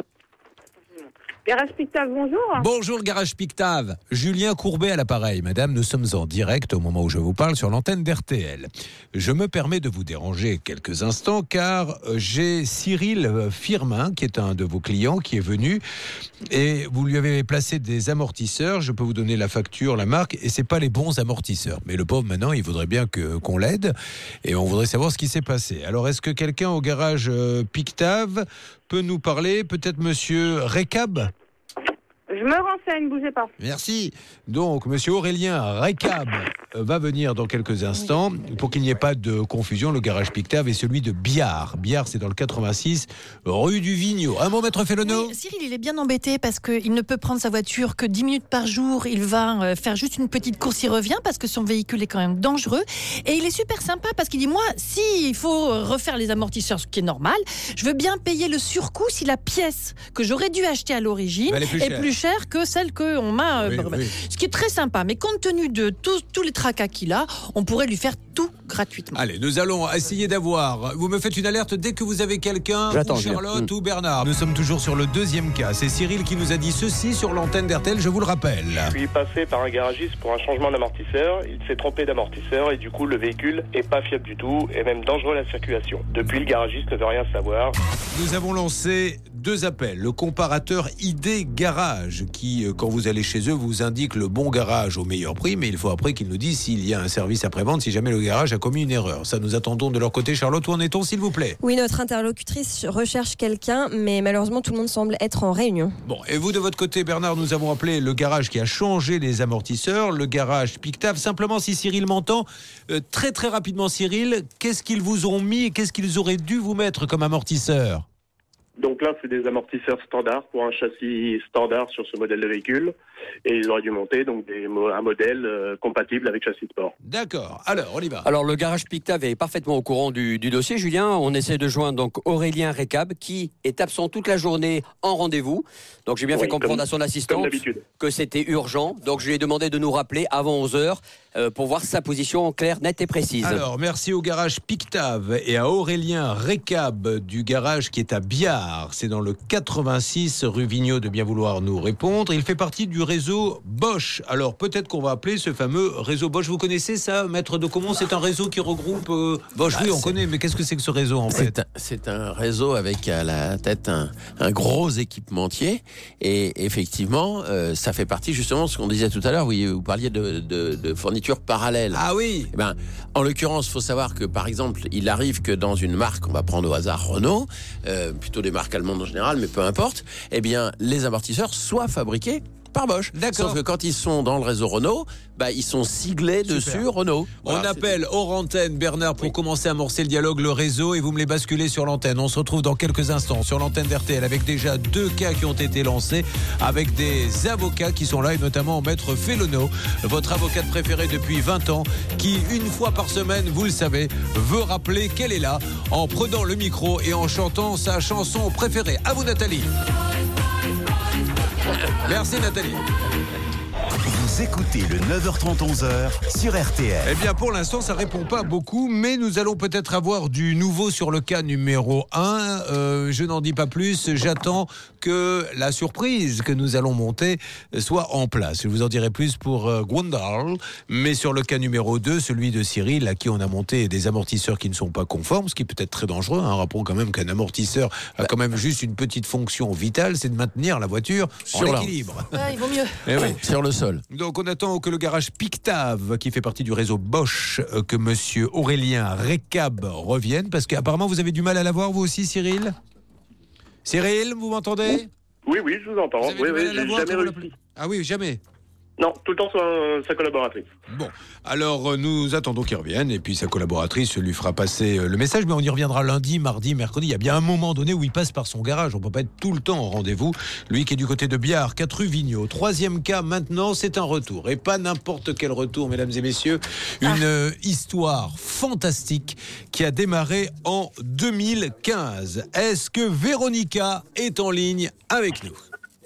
Garage Pictave, bonjour. Bonjour Garage Pictave. Julien Courbet à l'appareil. Madame, nous sommes en direct au moment où je vous parle sur l'antenne d'R T L. Je me permets de vous déranger quelques instants car j'ai Cyril Firmin, qui est un de vos clients, qui est venu et vous lui avez placé des amortisseurs. Je peux vous donner la facture, la marque, et c'est pas les bons amortisseurs. Mais le pauvre, maintenant, il voudrait bien que, qu'on l'aide et on voudrait savoir ce qui s'est passé. Alors, est-ce que quelqu'un au garage Pictave peut nous parler? Peut-être monsieur Récab? Je me renseigne, bougez pas. Merci. Donc, monsieur Aurélien Récab va venir dans quelques instants. Pour qu'il n'y ait pas de confusion, le garage Pictave est celui de Biard. Biard, c'est dans le quatre-vingt-six, rue du Vigneault. Un mot, maître Félono? Oui, Cyril, il est bien embêté parce qu'il ne peut prendre sa voiture que dix minutes par jour. Il va faire juste une petite course, il revient parce que son véhicule est quand même dangereux. Et il est super sympa parce qu'il dit, moi, si il faut refaire les amortisseurs, ce qui est normal, je veux bien payer le surcoût si la pièce que j'aurais dû acheter à l'origine est plus, est plus chère que celle qu'on m'a... Oui, oui. Ce qui est très sympa. Mais compte tenu de tous, tous les tracas qu'il a, on pourrait lui faire tout gratuitement. Allez, nous allons essayer d'avoir... Vous me faites une alerte dès que vous avez quelqu'un, ou Charlotte ou Bernard. Nous sommes toujours sur le deuxième cas. C'est Cyril qui nous a dit ceci sur l'antenne d'R T L, je vous le rappelle. Je suis passé par un garagiste pour un changement d'amortisseur. Il s'est trompé d'amortisseur et du coup, le véhicule est pas fiable du tout et même dangereux à la circulation. Depuis, le garagiste ne veut rien savoir. Nous avons lancé deux appels. Le comparateur I D Garage qui, quand vous allez chez eux, vous indique le bon garage au meilleur prix, mais il faut après qu'ils nous disent s'il y a un service après-vente, si jamais le garage a commis une erreur. Ça, nous attendons de leur côté. Charlotte, où en est-on, s'il vous plaît? Oui, notre interlocutrice recherche quelqu'un, mais malheureusement, tout le monde semble être en réunion. Bon, et vous, de votre côté, Bernard, nous avons appelé le garage qui a changé les amortisseurs, le garage Pictave. Simplement, si Cyril m'entend, euh, très très rapidement, Cyril, qu'est-ce qu'ils vous ont mis et qu'est-ce qu'ils auraient dû vous mettre comme amortisseur? Donc là, c'est des amortisseurs standards pour un châssis standard sur ce modèle de véhicule. Et ils auraient dû monter donc des, un modèle euh, compatible avec châssis sport. D'accord. Alors, on y va. Alors, le garage Pictave est parfaitement au courant du, du dossier, Julien. On essaie de joindre donc Aurélien Récab, qui est absent toute la journée en rendez-vous. Donc, j'ai bien oui, fait comprendre comme, à son assistante que c'était urgent. Donc, je lui ai demandé de nous rappeler avant onze heures euh, pour voir sa position claire, nette et précise. Alors, merci au garage Pictave et à Aurélien Récab du garage qui est à Biard. C'est dans le quatre-vingt-six rue Vigneault de bien vouloir nous répondre. Il fait partie du réseau Bosch. Alors peut-être qu'on va appeler ce fameux réseau Bosch. Vous connaissez ça, maître de Comont? C'est un réseau qui regroupe euh... Bosch. Ah, oui, on connaît, mais qu'est-ce que c'est que ce réseau en fait? C'est un, un réseau avec à la tête un, un gros équipementier. Et effectivement, euh, ça fait partie justement de ce qu'on disait tout à l'heure. Oui, vous parliez de, de, de fournitures parallèles. Ah oui. Eh ben, en l'occurrence, il faut savoir que par exemple, il arrive que dans une marque, on va prendre au hasard Renault, euh, plutôt des marques allemandes en général, mais peu importe, eh bien, les amortisseurs soient fabriqués par Bosch. D'accord. Sauf que quand ils sont dans le réseau Renault, bah, ils sont siglés Super. dessus Renault. On Voilà, appelle hors antenne Bernard pour oui. commencer à amorcer le dialogue, le réseau, et vous me les basculez sur l'antenne. On se retrouve dans quelques instants sur l'antenne d'R T L avec déjà deux cas qui ont été lancés, avec des avocats qui sont là, et notamment Maître Felonneau, votre avocate préférée depuis vingt ans, qui une fois par semaine, vous le savez, veut rappeler qu'elle est là en prenant le micro et en chantant sa chanson préférée. À vous Nathalie. Merci Nathalie. Vous écoutez le neuf heures trente, onze heures sur R T L. Eh bien, pour l'instant, ça répond pas beaucoup, mais nous allons peut-être avoir du nouveau sur le cas numéro un. Euh, je n'en dis pas plus. J'attends que la surprise que nous allons monter soit en place. Je vous en dirai plus pour euh, Gwendal, mais sur le cas numéro deux, celui de Cyril, à qui on a monté des amortisseurs qui ne sont pas conformes, ce qui peut être très dangereux. Hein. Rappelons quand même qu'un amortisseur a quand même juste une petite fonction vitale, c'est de maintenir la voiture sur en équilibre. Ouais, il vaut mieux. Eh oui. Sur le sol. Donc on attend que le garage Pictave, qui fait partie du réseau Bosch, euh, que monsieur Aurélien Récab revienne, parce qu'apparemment vous avez du mal à l'avoir vous aussi Cyril. Cyril, vous m'entendez? Oui, oui, je vous entends. Vous avez Oui, du oui, mal à j'ai l'avoir, jamais comment réussi. l'appeler? Ah oui, jamais. Non, tout le temps sa, sa collaboratrice. Bon, alors euh, nous attendons qu'il revienne, et puis sa collaboratrice lui fera passer euh, le message, mais on y reviendra lundi, mardi, mercredi. Il y a bien un moment donné où il passe par son garage, on ne peut pas être tout le temps en rendez-vous. Lui qui est du côté de Biard, quatre rue Vigneault. Troisième cas maintenant, c'est un retour, et pas n'importe quel retour, mesdames et messieurs. Une euh, histoire fantastique qui a démarré en deux mille quinze. Est-ce que Véronica est en ligne avec nous?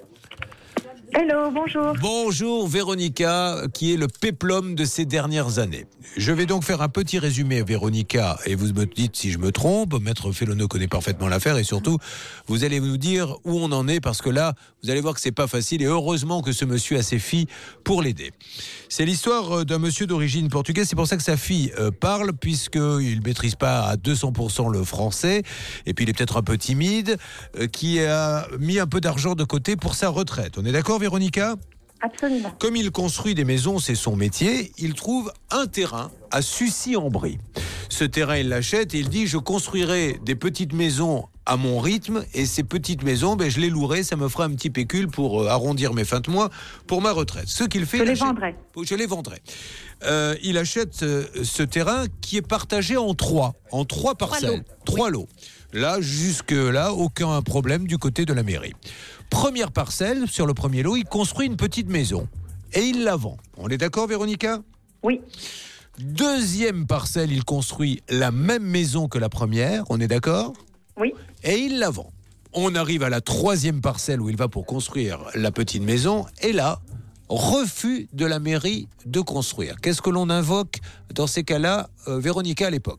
Hello, bonjour. Bonjour Véronica, qui est le péplum de ces dernières années. Je vais donc faire un petit résumé, Véronica, et vous me dites si je me trompe. Maître Felonneau connaît parfaitement l'affaire, et surtout, vous allez nous dire où on en est, parce que là, vous allez voir que c'est pas facile, et heureusement que ce monsieur a ses filles pour l'aider. C'est l'histoire d'un monsieur d'origine portugaise, c'est pour ça que sa fille euh, parle, puisqu'il ne maîtrise pas à deux cents pour cent le français, et puis il est peut-être un peu timide, euh, qui a mis un peu d'argent de côté pour sa retraite. On est d'accord, Véronica ? Absolument. Comme il construit des maisons, c'est son métier, il trouve un terrain à Sucy-en-Brie. Ce terrain, il l'achète et il dit « Je construirai des petites maisons à mon rythme et ces petites maisons, ben, je les louerai, ça me fera un petit pécule pour euh, arrondir mes fins de mois pour ma retraite. » Ce qu'il fait, Je les achète... vendrai. Je les vendrai. Euh, il achète euh, ce terrain qui est partagé en trois, en trois parcelles. Trois lots. Là, jusque-là, aucun problème du côté de la mairie. Première parcelle, sur le premier lot, il construit une petite maison et il la vend. On est d'accord, Véronica ? Oui. Deuxième parcelle, il construit la même maison que la première, on est d'accord ? Oui. Et il la vend. On arrive à la troisième parcelle où il va pour construire la petite maison, et là, refus de la mairie de construire. Qu'est-ce que l'on invoque dans ces cas-là, euh, Véronica, à l'époque ?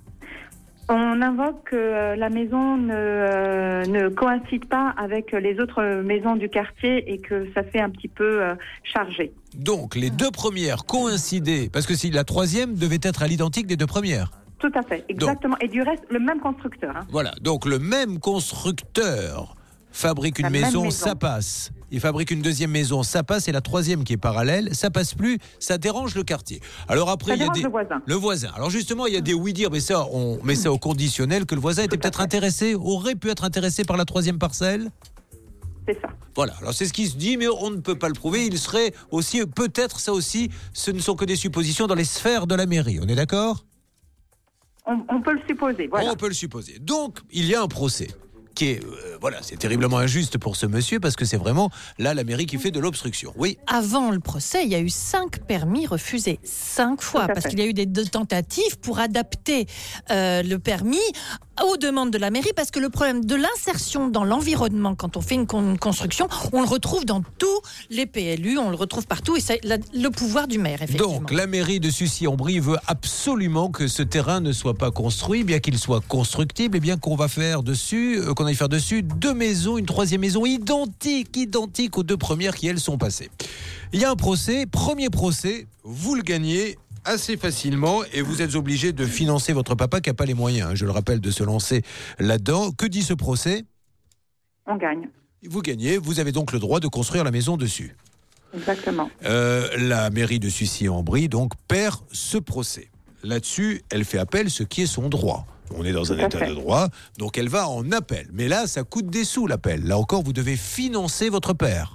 On invoque que euh, la maison ne, euh, ne coïncide pas avec les autres maisons du quartier et que ça fait un petit peu euh, chargé. Donc, les deux premières coïncidaient, parce que si la troisième devait être à l'identique des deux premières. Tout à fait, exactement. Donc, et du reste, le même constructeur. Hein. Voilà, donc le même constructeur fabrique une maison, maison, ça passe. Il fabrique une deuxième maison, ça passe, et la troisième qui est parallèle, ça passe plus, ça dérange le quartier. Alors après, ça il y a dérange des... le voisin. Le voisin. Alors justement, il y a des oui-dire, mais ça, on met ça au conditionnel, que le voisin était peut-être intéressé, aurait pu être intéressé par la troisième parcelle. C'est ça. Voilà, alors c'est ce qui se dit, mais on ne peut pas le prouver. Il serait aussi, peut-être ça aussi, ce ne sont que des suppositions dans les sphères de la mairie. On est d'accord ? on, on peut le supposer, voilà. On peut le supposer. Donc, il y a un procès. Qui est, euh, voilà, c'est terriblement injuste pour ce monsieur parce que c'est vraiment là la mairie qui fait de l'obstruction. Oui. Avant le procès, il y a eu cinq permis refusés, cinq fois, parce qu'il y a eu des tentatives pour adapter euh, le permis aux demandes de la mairie, parce que le problème de l'insertion dans l'environnement quand on fait une, con- une construction, on le retrouve dans tous les P L U, on le retrouve partout, et c'est la, le pouvoir du maire, effectivement. Donc la mairie de Sucy-en-Brie veut absolument que ce terrain ne soit pas construit, bien qu'il soit constructible, et bien qu'on va faire dessus, euh, qu'on aille faire dessus deux maisons, une troisième maison identique, identique aux deux premières qui elles sont passées. Il y a un procès, premier procès, vous le gagnez assez facilement et vous êtes obligé de financer votre papa qui n'a pas les moyens, hein, je le rappelle, de se lancer là-dedans. Que dit ce procès ? On gagne. Vous gagnez, vous avez donc le droit de construire la maison dessus. Exactement. Euh, la mairie de Sucy-en-Brie donc perd ce procès. Là-dessus, elle fait appel, ce qui est son droit. On est dans un état de droit, donc elle va en appel. Mais là, ça coûte des sous, l'appel. Là encore, vous devez financer votre père.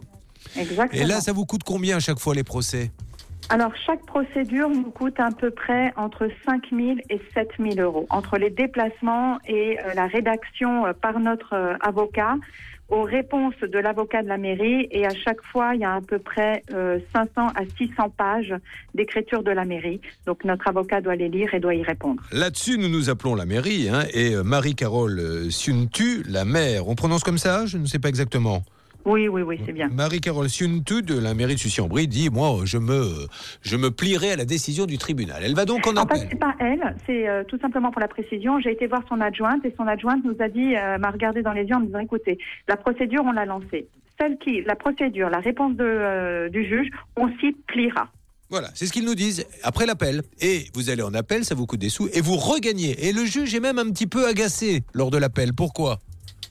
Exactement. Et là, ça vous coûte combien à chaque fois les procès ? Alors, chaque procédure nous coûte à peu près entre cinq mille et sept mille euros, entre les déplacements et euh, la rédaction euh, par notre euh, avocat, aux réponses de l'avocat de la mairie, et à chaque fois, il y a à peu près euh, cinq cents à six cents pages d'écriture de la mairie. Donc, notre avocat doit les lire et doit y répondre. Là-dessus, nous nous appelons la mairie, hein, et euh, Marie-Carole euh, Siuntu, la maire, on prononce comme ça ? Je ne sais pas exactement. Oui, oui, oui, c'est bien. Marie-Carole Siuntu de la mairie de Sucy-en-Brie dit, moi, je me, je me plierai à la décision du tribunal. Elle va donc en En appel. fait, c'est pas elle, c'est euh, tout simplement pour la précision. J'ai été voir son adjointe et son adjointe nous a dit, euh, m'a regardé dans les yeux en me disant, écoutez, la procédure, on l'a lancée. Celle qui, la procédure, la réponse de, euh, du juge, on s'y pliera. Voilà, c'est ce qu'ils nous disent après l'appel. Et vous allez en appel, ça vous coûte des sous, et vous regagnez. Et le juge est même un petit peu agacé lors de l'appel. Pourquoi ?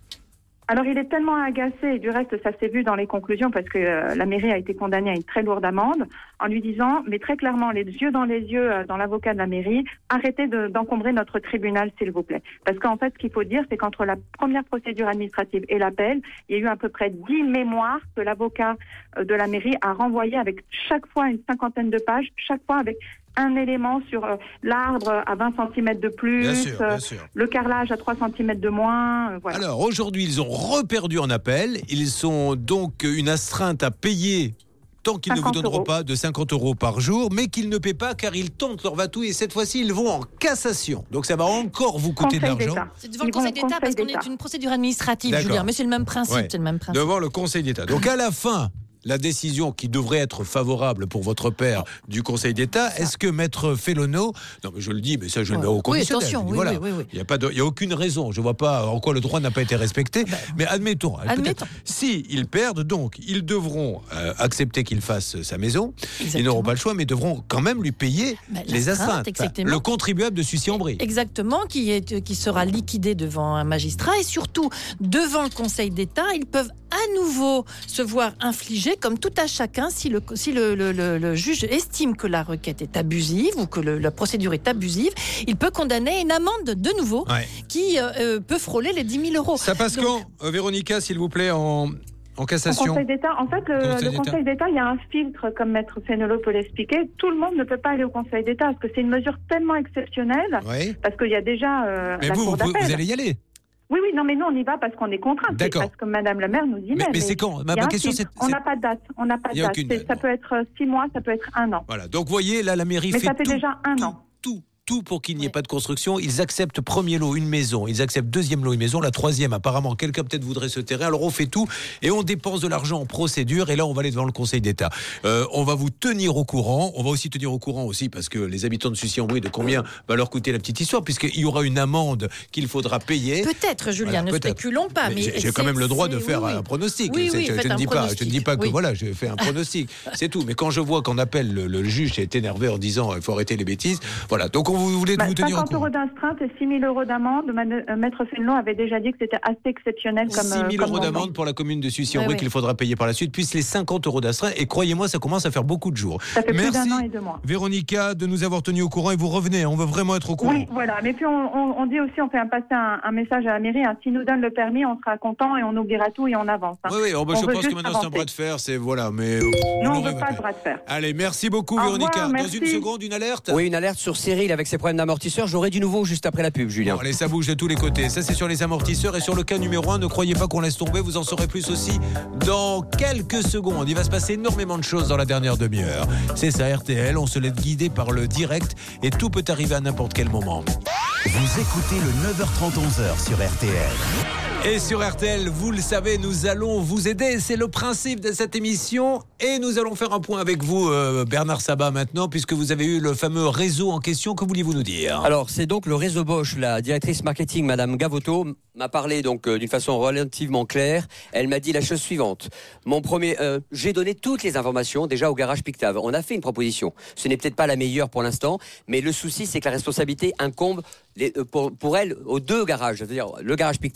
Alors, il est tellement agacé, et du reste, ça s'est vu dans les conclusions, parce que euh, la mairie a été condamnée à une très lourde amende, en lui disant, mais très clairement, les yeux dans les yeux, euh, dans l'avocat de la mairie, arrêtez de, d'encombrer notre tribunal, s'il vous plaît. Parce qu'en fait, ce qu'il faut dire, c'est qu'entre la première procédure administrative et l'appel, il y a eu à peu près dix mémoires que l'avocat euh, de la mairie a renvoyées avec chaque fois une cinquantaine de pages, chaque fois avec un élément sur euh, l'arbre à vingt centimètres de plus, Bien sûr, bien euh, sûr. le carrelage à trois centimètres de moins. euh, voilà. Alors aujourd'hui, ils ont reperdu en appel. Ils ont donc une astreinte à payer tant qu'ils ne vous donneront euros. pas de cinquante euros par jour, mais qu'ils ne paient pas car ils tentent leur vatouille et cette fois-ci, ils vont en cassation. Donc ça va encore vous coûter de l'argent. C'est devant le Conseil d'État parce qu'on est une procédure administrative, D'accord. Julien. Mais c'est le même principe. Ouais. C'est le même principe. Devant le Conseil d'État. Donc à la fin, la décision qui devrait être favorable pour votre père du Conseil d'État, est-ce que Maître Félono, non mais je le dis, mais ça je le mets au Oui, conditionnel. attention, Je dis, oui, voilà. oui, oui, oui. Il n'y a pas de, il y a aucune raison. Je ne vois pas en quoi le droit n'a pas été respecté. Mais admettons, peut-être, admettons. si ils perdent, donc ils devront euh, accepter qu'il fasse sa maison. Exactement. Ils n'auront pas le choix, mais devront quand même lui payer Bah, les l'astreinte, astreintes. exactement. Le contribuable de Sucy-en-Brie. Exactement, qui, est, qui sera liquidé devant un magistrat et surtout devant le Conseil d'État. Ils peuvent à nouveau se voir infliger, comme tout à chacun, si le, si le, le, le, le juge estime que la requête est abusive ou que le, la procédure est abusive, il peut condamner une amende de nouveau Ouais. qui euh, peut frôler les dix mille euros. Ça passe Donc, quand, euh, Véronica, s'il vous plaît, en, en Au cassation Conseil d'État, en fait, le, Conseil le d'État. Conseil d'État, il y a un filtre, comme Maître Fénelot peut l'expliquer. Tout le monde ne peut pas aller au Conseil d'État parce que c'est une mesure tellement exceptionnelle. Oui. Parce qu'il y a déjà euh, Mais la vous, Cour vous, d'appel. vous allez y aller. Oui, oui, non, mais nous, on y va parce qu'on est contraints. C'est D'accord. parce que Madame la maire nous y met. Mais- mais c'est quand Ma- il y a ma un question, filtre. c'est- On c'est- n'a pas de date. On n'a pas Il y de a date. aucune C'est- date, Ça peut être euh, six mois, ça peut être un an. Voilà. Donc, vous voyez, là, la mairie Mais fait ça fait tout, déjà un tout, an. tout, tout pour qu'il n'y ait pas de construction. Ils acceptent premier lot, une maison. Ils acceptent deuxième lot, une maison. La troisième, apparemment, quelqu'un peut-être voudrait ce terrain. Alors, on fait tout et on dépense de l'argent en procédure. Et là, on va aller devant le Conseil d'État. Euh, on va vous tenir au courant. On va aussi tenir au courant aussi parce que les habitants de Sucy-en-Brie, de combien va leur coûter la petite histoire, puisqu'il y aura une amende qu'il faudra payer. Peut-être, Julien, Voilà, ne peut-être. spéculons pas. Mais, j'ai j'ai quand c'est- même le droit de c'est- faire oui, oui. un pronostic. Oui, C'est- oui, je, faites je ne un dis pas, je ne dis pronostic, pas que oui. voilà, je fais un pronostic. C'est tout. Mais quand je vois qu'on appelle le, le juge est énervé en disant il faut arrêter les bêtises, voilà. Donc on vous voulez Bah, vous tenir au cinquante courant. euros d'astreinte et six mille euros d'amende. Man- euh, Maître Fénelot avait déjà dit que c'était assez exceptionnel comme six mille euh, comme euros montant. d'amende pour la commune de Sucy-en-Brie Oui, oui. qu'il faudra payer par la suite, plus les cinquante euros d'astreinte. Et croyez-moi, ça commence à faire beaucoup de jours. Ça fait plus Merci, d'un an et deux mois. Véronica, de nous avoir tenus au courant et vous revenez. On veut vraiment être au courant. Oui, voilà. Mais puis on, on, on dit aussi, on fait un, passer un, un message à la mairie. Hein, s'ils nous donnent le permis, on sera content et on oubliera tout et on avance. Hein. Oui, oui, oh, bah, On je veut pense que juste maintenant c'est un avancer. bras de fer, c'est voilà, mais. euh, Nous, vous on l'aurez, veut pas votre de bras de fer. Allez, merci beaucoup, Au Véronica. revoir, Dans merci. une seconde, une alerte. Oui, une alerte sur Cyril avec ses problèmes d'amortisseur. J'aurai du nouveau juste après la pub, Julien. Bon, allez, ça bouge de tous les côtés. Ça, c'est sur les amortisseurs. Et sur le cas numéro un, ne croyez pas qu'on laisse tomber. Vous en saurez plus aussi dans quelques secondes. Il va se passer énormément de choses dans la dernière demi-heure. C'est ça, R T L. On se laisse guider par le direct. Et tout peut arriver à n'importe quel moment. Vous écoutez le neuf heures trente, onze heures sur R T L. Et sur R T L, vous le savez, nous allons vous aider. C'est le principe de cette émission. Et nous allons faire un point avec vous, euh, Bernard Sabat, maintenant, puisque vous avez eu le fameux réseau en question. Que vouliez-vous nous dire ? Alors, c'est donc le réseau Bosch. La directrice marketing, Madame Gavoto, m'a parlé donc euh, d'une façon relativement claire. Elle m'a dit la chose suivante. Mon premier, euh, j'ai donné toutes les informations déjà au garage Pictave. On a fait une proposition. Ce n'est peut-être pas la meilleure pour l'instant, mais le souci, c'est que la responsabilité incombe les, euh, pour, pour elle aux deux garages, c'est-à-dire le garage Pictave et le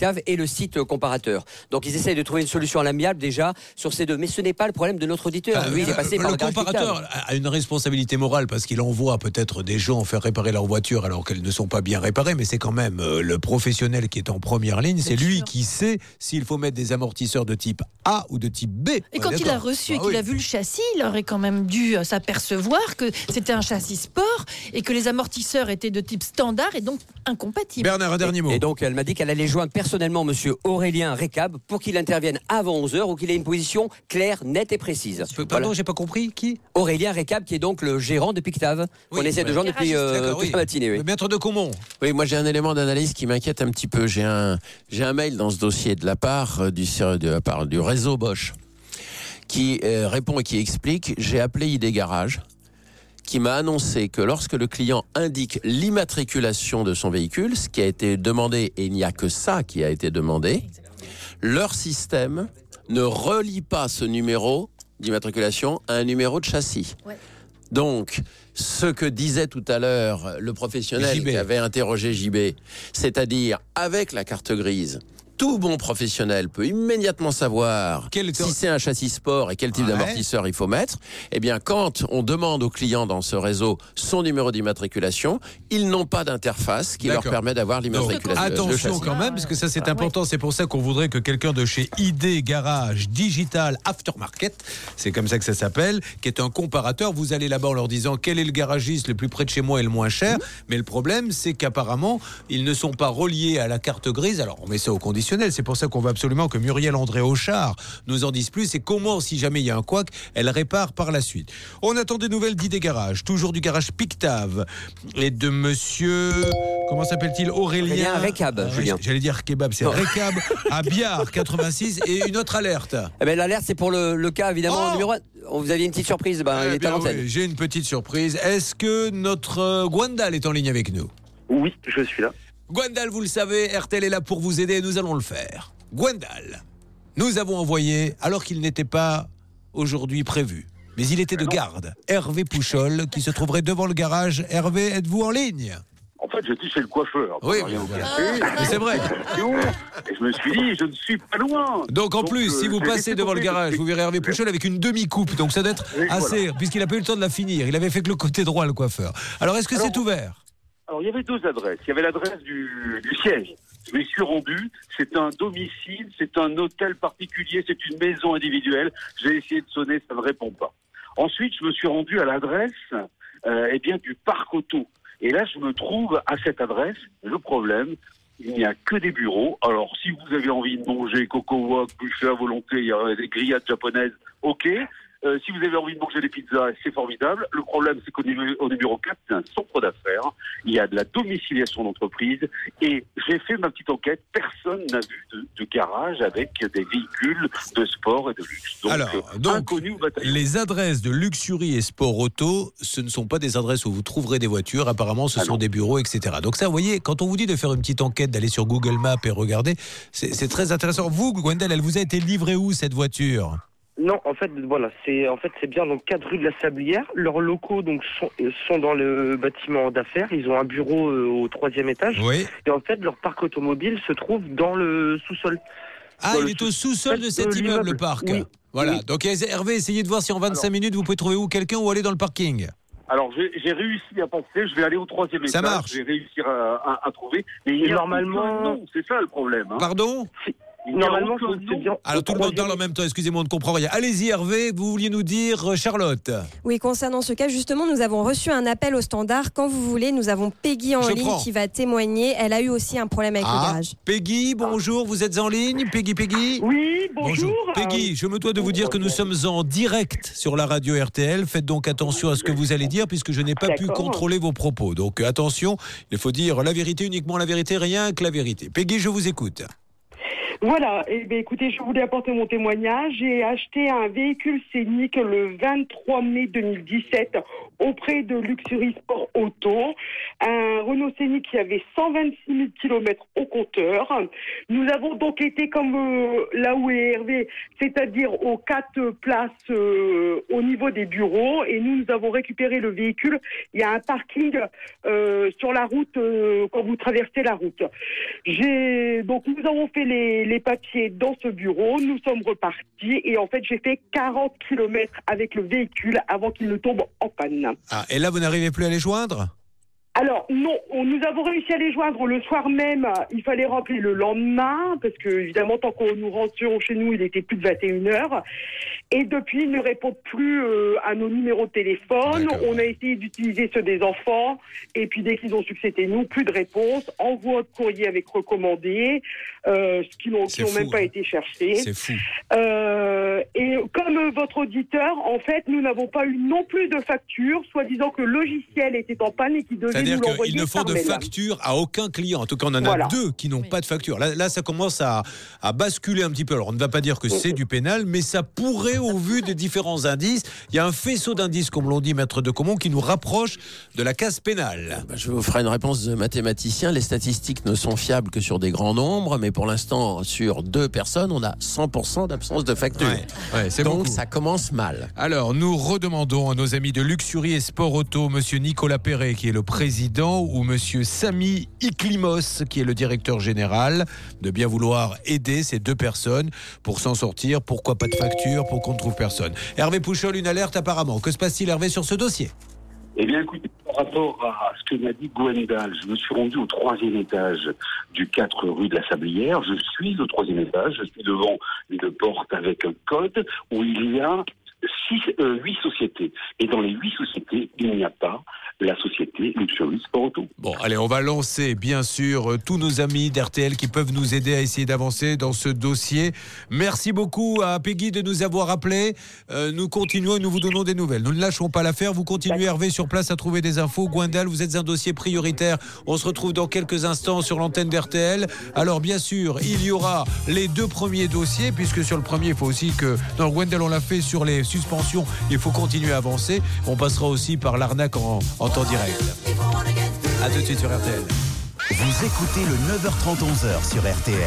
site comparateur. Donc ils essayent de trouver une solution à l'amiable déjà sur ces deux. Mais ce n'est pas le problème de notre auditeur. Lui, il est passé le par le garage comparateur Pictave. a une responsabilité morale parce qu'il envoie peut-être des gens faire réparer leur voiture alors qu'elles ne sont pas bien réparées, mais c'est quand même euh, le professionnel qui est en première ligne. C'est lui qui sait s'il faut mettre des amortisseurs de type A ou de type B. Et quand il a reçu et qu'il a vu le châssis, il aurait quand même dû euh, s'apercevoir que c'était un châssis sport et que les amortisseurs étaient de type standard et donc incompatibles. Bernard, un dernier mot. Et donc elle m'a dit qu'elle allait joindre personnellement monsieur Aurélien Récab pour qu'il intervienne avant onze heures ou qu'il ait une position claire, nette et précise. Pardon, Voilà. j'ai pas compris. Qui? Aurélien Récab, qui est donc le gérant de Pictave. Oui, on essaie de ouais. joindre depuis euh, D'accord, toute oui. la matinée. Oui. Le maître de Caumont. Oui, moi j'ai un élément d'analyse qui m'inquiète un petit peu. J'ai un, j'ai un mail dans ce dossier de la part euh, du, de la part du réseau Bosch qui euh, répond et qui explique. J'ai appelé I D Garage qui m'a annoncé que lorsque le client indique l'immatriculation de son véhicule, ce qui a été demandé, et il n'y a que ça qui a été demandé, leur système ne relie pas ce numéro d'immatriculation à un numéro de châssis. Ouais. Donc, ce que disait tout à l'heure le professionnel J B. qui avait interrogé J B, c'est-à-dire avec la carte grise, tout bon professionnel peut immédiatement savoir Quel- si c'est un châssis sport et quel type Ouais. d'amortisseur il faut mettre. Eh bien, quand on demande aux clients dans ce réseau son numéro d'immatriculation, ils n'ont pas d'interface qui leur D'accord. permet d'avoir Donc, l'immatriculation. le attention châssis. quand même, parce que ça c'est important. C'est pour ça qu'on voudrait que quelqu'un de chez I D Garage Digital Aftermarket, c'est comme ça que ça s'appelle, qui est un comparateur. Vous allez là-bas en leur disant quel est le garagiste le plus près de chez moi et le moins cher. Mais le problème, c'est qu'apparemment, ils ne sont pas reliés à la carte grise. Alors, on met ça au conditionnel. C'est pour ça qu'on veut absolument que Muriel André Auchard nous en dise plus et comment, si jamais il y a un couac, elle répare par la suite. On attend des nouvelles d'I D Garage, toujours du garage Pictave et de monsieur, comment s'appelle-t-il, Aurélien, Aurélien Récab, Ah, Julien. J'allais dire kebab, c'est Non. Récab à Biard quatre-vingt-six et une autre alerte. Eh ben, l'alerte, c'est pour le, le cas, évidemment, Oh numéro un. Vous aviez une petite surprise, ben, il Eh est à bien, l'antenne. oui, j'ai une petite surprise. Est-ce que notre euh, Gwendal est en ligne avec nous? Oui, je suis là. Gwendal, vous le savez, R T L est là pour vous aider et nous allons le faire. Gwendal, nous avons envoyé, alors qu'il n'était pas aujourd'hui prévu, mais il était de garde, Hervé Pouchol, qui se trouverait devant le garage. Hervé, êtes-vous en ligne? En fait, j'étais chez le coiffeur. Oui, Rien au bien. café. Mais c'est vrai. Et je me suis dit, je ne suis pas loin. Donc en plus, euh, si vous j'ai passez laissé devant le tomber garage, parce vous verrez Hervé Pouchol avec une demi-coupe, donc ça doit être Oui, assez, voilà. puisqu'il n'a pas eu le temps de la finir. Il avait fait que le côté droit, le coiffeur. Alors est-ce que Alors, c'est ouvert? Alors, il y avait deux adresses. Il y avait l'adresse du, du siège. Je m'y suis rendu. C'est un domicile, c'est un hôtel particulier, c'est une maison individuelle. J'ai essayé de sonner, ça ne répond pas. Ensuite, je me suis rendu à l'adresse euh, eh bien, du parc auto. Et là, je me trouve à cette adresse. Le problème, il n'y a que des bureaux. Alors, si vous avez envie de manger coco wok, buffet à volonté, il y a des grillades japonaises, ok. Euh, si vous avez envie de manger des pizzas, c'est formidable. Le problème, c'est qu'au numéro, au numéro quatre, c'est un centre d'affaires. Il y a de la domiciliation d'entreprise. Et j'ai fait ma petite enquête. Personne n'a vu de, de garage avec des véhicules de sport et de luxe. Donc, Alors, euh, donc, inconnu au bataillon. les adresses de luxury et sport auto, ce ne sont pas des adresses où vous trouverez des voitures. Apparemment, ce Ah sont non. des bureaux, et cetera. Donc ça, vous voyez, quand on vous dit de faire une petite enquête, d'aller sur Google Maps et regarder, c'est c'est très intéressant. Vous, Gwendal, elle vous a été livrée où, cette voiture? Non, en fait, voilà, c'est en fait c'est bien donc quatre rue de la Sablière. Leurs locaux donc sont, sont dans le bâtiment d'affaires. Ils ont un bureau euh, au troisième étage. Oui. Et en fait, leur parc automobile se trouve dans le sous-sol. Ah, Dans il le est au sous-sol de cet de immeuble, l'immeuble. le parc. Oui. Voilà. Oui. Donc Hervé, essayez de voir si en vingt-cinq Alors. minutes, vous pouvez trouver où quelqu'un ou aller dans le parking. Alors, j'ai j'ai réussi à passer, je vais aller au troisième Ça étage. marche. Je vais réussir à, à- à trouver. Mais il y a normalement- aucun nom, c'est ça le problème. Hein. Pardon? Il n'y a Normalement, aucun c'est nom. bien. Alors tout le monde parle en même temps, excusez-moi, on ne comprend rien. Allez-y Hervé, vous vouliez nous dire euh, Charlotte. Oui, concernant ce cas, justement, nous avons reçu un appel au standard. Quand vous voulez, nous avons Peggy en Je ligne prends. qui va témoigner. Elle a eu aussi un problème avec le Ah, garage. Peggy, bonjour, vous êtes en ligne? Peggy, Peggy? Oui, bonjour. Peggy, je me dois de vous dire que nous sommes en direct sur la radio R T L. Faites donc attention à ce que vous allez dire puisque je n'ai pas pu D'accord. contrôler vos propos. Donc euh, attention, il faut dire la vérité, uniquement la vérité, rien que la vérité. Peggy, je vous écoute. Voilà, et ben écoutez, je voulais apporter mon témoignage. J'ai acheté un véhicule scénique le vingt-trois mai deux mille dix-sept auprès de Luxury Sport Auto, un Renault Scénic qui avait cent vingt-six mille kilomètres au compteur. Nous avons donc été comme euh, là où est Hervé, c'est-à-dire aux quatre places euh, au niveau des bureaux, et nous, nous avons récupéré le véhicule. Il y a un parking euh, sur la route euh, quand vous traversez la route. J'ai donc nous avons fait les, les papiers dans ce bureau, nous sommes repartis et en fait j'ai fait quarante kilomètres avec le véhicule avant qu'il ne tombe en panne. Ah, et là, vous n'arrivez plus à les joindre ? Alors non, on, nous avons réussi à les joindre le soir même. Il fallait rappeler le lendemain parce que évidemment tant qu'on nous rentrions chez nous, il était plus de vingt et une heures. Et depuis, ils ne répondent plus euh, à nos numéros de téléphone. D'accord. On a essayé d'utiliser ceux des enfants et puis dès qu'ils ont su que c'était nous, plus de réponse. Envoi de courrier avec recommandé, euh, ce qui n'ont, qui n'ont même hein. pas été cherchés. C'est fou. Euh, et comme euh, votre auditeur, en fait, nous n'avons pas eu non plus de facture, soi-disant que le logiciel était en panne et qu'il devait C'est-à-dire nous l'envoyer qu'ils ne font de mail. facture à aucun client. En tout cas, on en Voilà. a deux qui n'ont oui. pas de facture. Là, là, ça commence à, à basculer un petit peu. Alors, on ne va pas dire que c'est du pénal, mais ça pourrait, au vu des différents indices, il y a un faisceau d'indices, comme l'on dit, maître de Comont, qui nous rapproche de la case pénale. Je vous ferai une réponse de mathématicien. Les statistiques ne sont fiables que sur des grands nombres, mais pour l'instant, sur deux personnes, on a cent pour cent d'absence de facture. Ouais, ouais, c'est Donc, beaucoup. ça commence mal. Alors, nous redemandons à nos amis de Luxury et Sport Auto, monsieur Nicolas Perret, qui est le président, ou monsieur Samy Iklimos, qui est le directeur général, de bien vouloir aider ces deux personnes pour s'en sortir. Pourquoi pas de facture, pour qu'on ne trouve personne. Hervé Pouchol, une alerte apparemment. Que se passe-t-il, Hervé, sur ce dossier ? Eh bien, écoutez, par rapport à ce que m'a dit Gwendal, je me suis rendu au troisième étage du quatre rue de la Sablière. Je suis au troisième étage, je suis devant une porte avec un code où il y a six, euh, huit sociétés. Et dans les huit sociétés, il n'y a pas la société Luxury Sport Auto. Bon, allez, on va lancer, bien sûr, tous nos amis d'R T L qui peuvent nous aider à essayer d'avancer dans ce dossier. Merci beaucoup à Peggy de nous avoir appelés. Euh, nous continuons et nous vous donnons des nouvelles. Nous ne lâcherons pas l'affaire. Vous continuez, Hervé, sur place à trouver des infos. Gwendal, vous êtes un dossier prioritaire. On se retrouve dans quelques instants sur l'antenne d'R T L. Alors, bien sûr, il y aura les deux premiers dossiers, puisque sur le premier, il faut aussi que... Non, Gwendal, on l'a fait sur les suspensions. Il faut continuer à avancer. On passera aussi par l'arnaque en, en temps direct. A tout de suite sur R T L. Vous écoutez le neuf heures trente, onze heures sur R T L.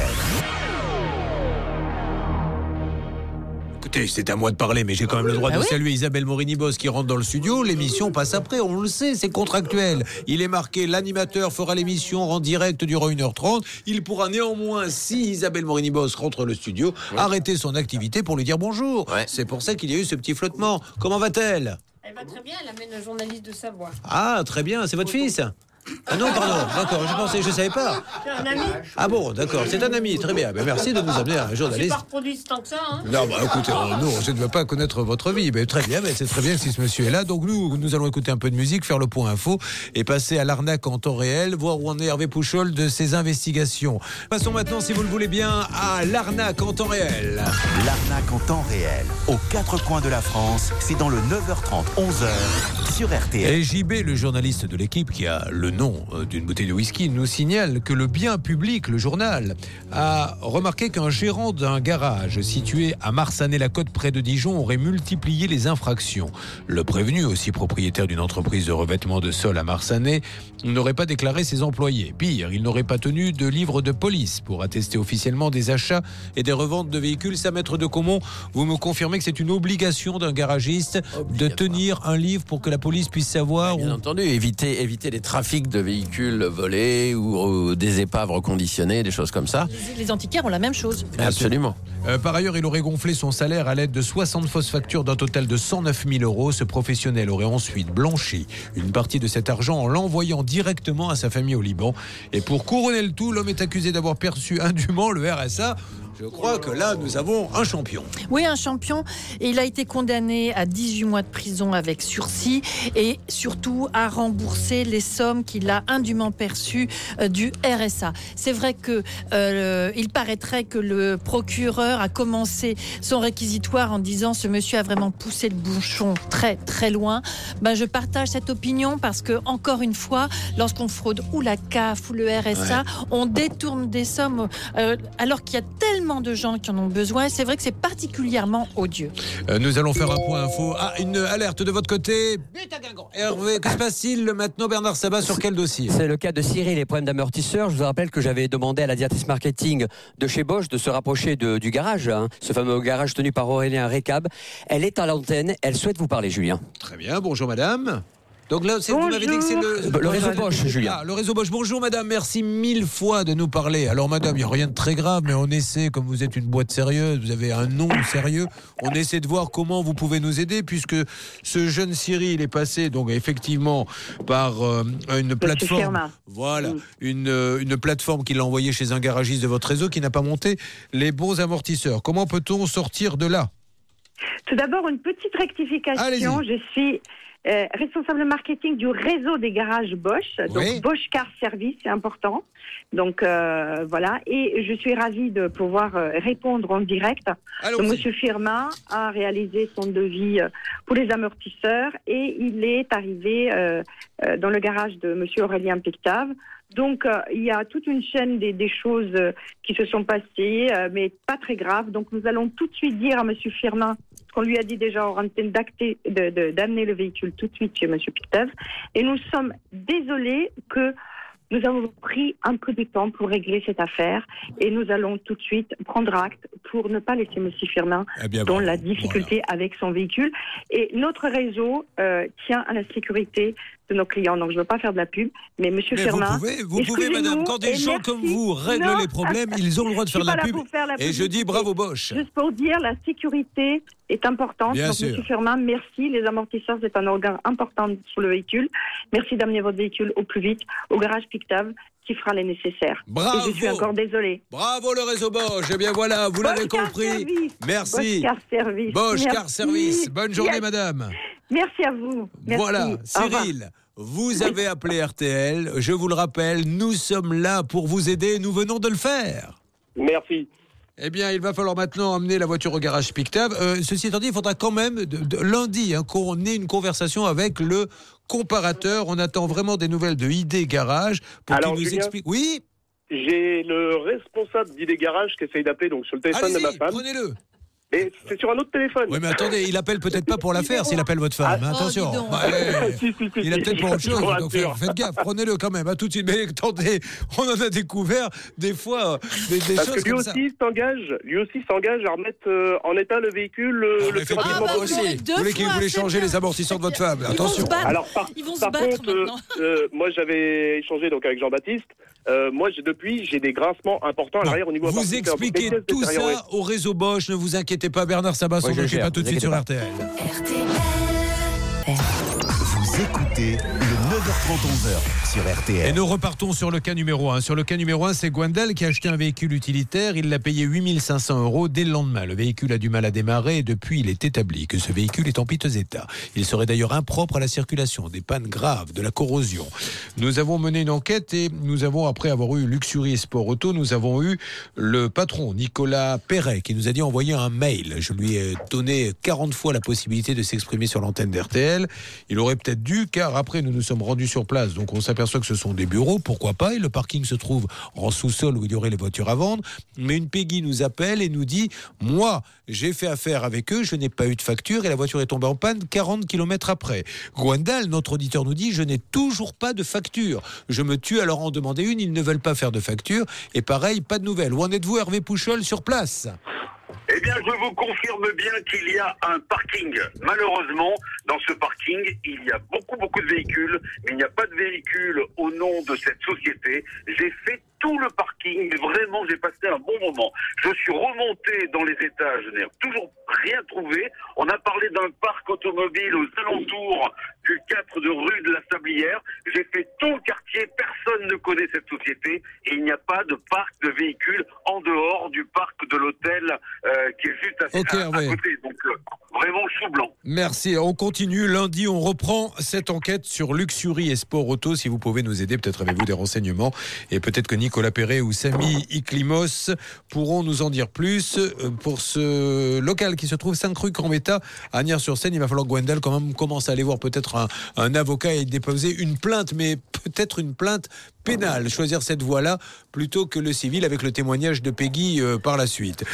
Écoutez, c'est à moi de parler, mais j'ai quand même le droit Ah de oui saluer Isabelle Morini-Bos qui rentre dans le studio. L'émission passe après, on le sait, c'est contractuel. Il est marqué, l'animateur fera l'émission en direct durant une heure trente. Il pourra néanmoins, si Isabelle Morini-Bos rentre dans le studio, ouais. arrêter son activité pour lui dire bonjour. Ouais. C'est pour ça qu'il y a eu ce petit flottement. Comment va-t-elle ? Elle va très bien, elle amène le journaliste de Savoie. Ah, très bien, c'est votre fils ? Ah non, pardon, d'accord, je pensais, je savais pas. C'est un ami. Ah bon, d'accord, c'est un ami, très bien. Ben, merci de nous amener un C'est journaliste. pas reproduit tant que ça, hein. Non, bah écoutez, euh, nous, je ne veux pas connaître votre vie, mais très bien, mais c'est très bien si ce monsieur est là. Donc nous, nous allons écouter un peu de musique, faire le point info et passer à l'arnaque en temps réel, voir où en est Hervé Pouchol de ses investigations. Passons maintenant, si vous le voulez bien, à l'arnaque en temps réel. L'arnaque en temps réel, aux quatre coins de la France, c'est dans le neuf heures trente, onze heures sur R T L. Et J B, le journaliste de l'équipe qui a le nom d'une bouteille de whisky, nous signale que le bien public, le journal, a remarqué qu'un gérant d'un garage situé à Marsanet-la-Côte près de Dijon aurait multiplié les infractions. Le prévenu, aussi propriétaire d'une entreprise de revêtement de sol à Marsanet, n'aurait pas déclaré ses employés. Pire, il n'aurait pas tenu de livre de police pour attester officiellement des achats et des reventes de véhicules. Ça, maître de Comont, vous me confirmez que c'est une obligation d'un garagiste de tenir un livre pour que la police puisse savoir... Bien où... entendu, éviter, éviter les trafics de véhicules volés ou, ou des épaves reconditionnées, des choses comme ça. Les, les antiquaires ont la même chose. Absolument. Euh, par ailleurs, il aurait gonflé son salaire à l'aide de soixante fausses factures d'un total de cent neuf mille euros. Ce professionnel aurait ensuite blanchi une partie de cet argent en l'envoyant directement à sa famille au Liban. Et pour couronner le tout, l'homme est accusé d'avoir perçu indûment le R S A. Je crois que là, nous avons un champion. Oui, un champion. Et il a été condamné à dix-huit mois de prison avec sursis et surtout à rembourser les sommes qu'il a indûment perçues euh, du R S A. C'est vrai que euh, il paraîtrait que le procureur a commencé son réquisitoire en disant ce monsieur a vraiment poussé le bouchon très très loin. Ben, je partage cette opinion parce que encore une fois, lorsqu'on fraude ou la C A F ou le R S A, ouais. on détourne des sommes euh, alors qu'il y a tellement tellement de gens qui en ont besoin. C'est vrai que c'est particulièrement odieux. Euh, nous allons faire un point info. Ah, une alerte de votre côté. Hervé, que se passe-t-il maintenant, Bernard Sabat, sur quel dossier? C'est le cas de Cyril, les problèmes d'amortisseurs. Je vous rappelle que j'avais demandé à la directrice marketing de chez Bosch de se rapprocher de, du garage, hein, ce fameux garage tenu par Aurélien Récab. Elle est à l'antenne, elle souhaite vous parler, Julien. Très bien, bonjour madame. Donc là, c'est, vous m'avez dit que c'est le, le réseau Bosch, Julien. Ah, le réseau Bosch. Bonjour madame, merci mille fois de nous parler. Alors madame, il n'y a rien de très grave, mais on essaie, comme vous êtes une boîte sérieuse, vous avez un nom sérieux, on essaie de voir comment vous pouvez nous aider, puisque ce jeune Cyril est passé donc effectivement par euh, une plateforme. Voilà, mmh. une, euh, une plateforme qu'il a envoyée chez un garagiste de votre réseau qui n'a pas monté les bons amortisseurs. Comment peut-on sortir de là? Tout d'abord, une petite rectification. Allez-y. Je suis euh, responsable marketing du réseau des garages Bosch, donc oui. Bosch Car Service, c'est important. Donc euh, voilà, et je suis ravie de pouvoir euh, répondre en direct. Donc, Monsieur Firmin a réalisé son devis euh, pour les amortisseurs et il est arrivé euh, euh, dans le garage de Monsieur Aurélien Pictave. Donc, euh, il y a toute une chaîne des, des choses euh, qui se sont passées, euh, mais pas très graves. Donc, nous allons tout de suite dire à Monsieur Firmin, qu'on lui a dit déjà en antenne d'acter, de, de, d'amener le véhicule tout de suite chez Monsieur Pictave. Et nous sommes désolés que nous avons pris un peu de temps pour régler cette affaire et nous allons tout de suite prendre acte pour ne pas laisser Monsieur Firmin eh bien, dans bon, la difficulté voilà. avec son véhicule. Et notre réseau euh, tient à la sécurité de nos clients. Donc, je ne veux pas faire de la pub, mais Monsieur mais Firmin... Vous pouvez, vous pouvez madame, quand des gens merci. comme vous règlent non. les problèmes, ils ont le droit de faire de la pub. Faire la et je dis bravo Bosch. Juste pour dire, la sécurité est importante. Bien Donc, sûr. Monsieur Firmin, merci. Les amortisseurs, c'est un organe important sur le véhicule. Merci d'amener votre véhicule au plus vite au garage Pictave qui fera les nécessaires. Bravo. Et je suis encore désolée. Bravo le réseau Bosch. Eh bien voilà, vous Bosch l'avez Car compris. Service. Merci. Bosch Car Service. Bosch Merci. Car Service. Bonne journée Yes. madame. Merci à vous. Merci. Voilà, Au revoir. Cyril. Vous avez appelé R T L, je vous le rappelle, nous sommes là pour vous aider, nous venons de le faire. Merci. Eh bien, il va falloir maintenant amener la voiture au garage Pictave. Euh, ceci étant dit, il faudra quand même, de, de, lundi, hein, qu'on ait une conversation avec le comparateur. On attend vraiment des nouvelles de I D Garage pour qu'il nous Julien, explique. Oui. J'ai le responsable d'I D Garage qui essaye d'appeler donc, sur le téléphone Allez-y, de ma femme. Prenez-le. Et c'est sur un autre téléphone. Oui, mais attendez, il appelle peut-être pas pour l'affaire s'il appelle votre femme. Ah, attention. oh, Ouais, si, si, si, il a si, peut-être si, pour autre je chose. vous Donc faites, rassure. faites gaffe, prenez-le quand même. À tout de suite. Mais attendez, on en a découvert des fois des, des Parce choses que lui comme aussi ça. s'engage, lui aussi s'engage à remettre euh, en état le véhicule euh, Ah, le plus rapidement effectivement, bah, aussi. possible. Vous voulez qu'il voulait changer les amortisseurs de votre femme. Ils vont Attention. se battre. Alors par, Ils vont se par battre contre, euh, maintenant. euh, moi j'avais échangé donc avec Jean-Baptiste. Euh, moi j'ai, depuis j'ai des grincements importants à l'arrière au niveau Vous amortisseur. expliquez Donc, les pièces tout détériorées. ça au réseau Bosch. Ne vous inquiétez pas, Bernard Sabat s'en Oui, je occupe gère, pas tout de vous suite sur inquiétez R T L. Vous écoutez le neuf heures trente onze heures sur R T L. Et nous repartons sur le cas numéro un. Sur le cas numéro un, c'est Gwendal qui a acheté un véhicule utilitaire. Il l'a payé huit mille cinq cents euros dès le lendemain. Le véhicule a du mal à démarrer et depuis, il est établi que ce véhicule est en piteux état. Il serait d'ailleurs impropre à la circulation, des pannes graves, de la corrosion. Nous avons mené une enquête et nous avons, après avoir eu Luxury Sport Auto, nous avons eu le patron, Nicolas Perret, qui nous a dit envoyer un mail. Je lui ai donné quarante fois la possibilité de s'exprimer sur l'antenne d'R T L. Il aurait peut-être dû, car après, nous nous sommes rendus sur place. Donc, on s'aperçoit que ce sont des bureaux, pourquoi pas, et le parking se trouve en sous-sol où il y aurait les voitures à vendre. Mais une Peggy nous appelle et nous dit, moi, j'ai fait affaire avec eux, je n'ai pas eu de facture et la voiture est tombée en panne quarante kilomètres après. Gwendal, notre auditeur, nous dit, je n'ai toujours pas de facture. Je me tue à leur en demander une, ils ne veulent pas faire de facture. Et pareil, pas de nouvelles. Où en êtes-vous, Hervé Pouchol, sur place ? Eh bien, je vous confirme bien qu'il y a un parking. Malheureusement, dans ce parking, il y a beaucoup, beaucoup de véhicules, mais il n'y a pas de véhicules au nom de cette société. J'ai fait tout le parking, mais vraiment, j'ai passé un bon moment. Je suis remonté dans les étages, je n'ai toujours rien trouvé. On a parlé d'un parc automobile aux alentours du quatre de rue de la Sablière. J'ai fait tout le quartier, personne ne connaît cette société et il n'y a pas de parc de véhicules en dehors du parc de l'hôtel euh, qui est juste à, okay, à, à côté. Donc euh, Raymond Choublanc. Merci. On continue. Lundi, on reprend cette enquête sur luxury et sport auto. Si vous pouvez nous aider, peut-être avez-vous des renseignements. Et peut-être que Nicolas Perret ou Samy Iklimos pourront nous en dire plus. Pour ce local qui se trouve cinq rue Gambetta à Agnières-sur-Seine, il va falloir que Gwendal quand même commence à aller voir peut-être un, un avocat et déposer une plainte, mais peut-être une plainte pénale. Choisir cette voie-là plutôt que le civil avec le témoignage de Peggy euh, par la suite.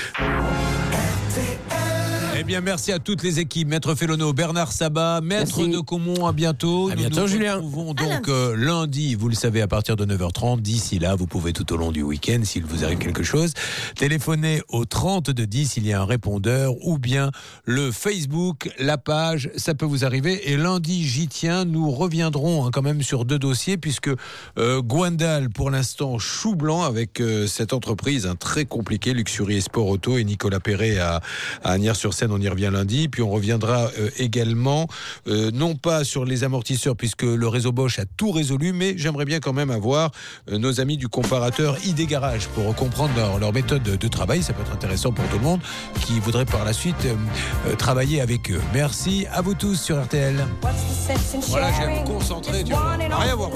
Eh bien, merci à toutes les équipes. Maître Fellono, Bernard Sabat, Maître merci. de Comont, à bientôt. À bientôt, nous Julien. Nous nous retrouvons donc euh, lundi, vous le savez, à partir de neuf heures trente. D'ici là, vous pouvez tout au long du week-end, s'il vous arrive quelque chose, téléphoner au trente de dix, il y a un répondeur, ou bien le Facebook, la page, ça peut vous arriver. Et lundi, j'y tiens, nous reviendrons hein, quand même sur deux dossiers, puisque euh, Gwendal, pour l'instant, chou blanc avec euh, cette entreprise hein, très compliquée, Luxury et Sport Auto, et Nicolas Perret à, à Agnières-sur-Seine. On y revient lundi, puis on reviendra euh, également, euh, non pas sur les amortisseurs, puisque le réseau Bosch a tout résolu, mais j'aimerais bien quand même avoir euh, nos amis du comparateur I D Garage pour comprendre leur, leur méthode de travail. Ça peut être intéressant pour tout le monde qui voudrait par la suite euh, euh, travailler avec eux. Merci à vous tous sur R T L. Voilà, je vais me concentrer, tu vois. Rien à voir.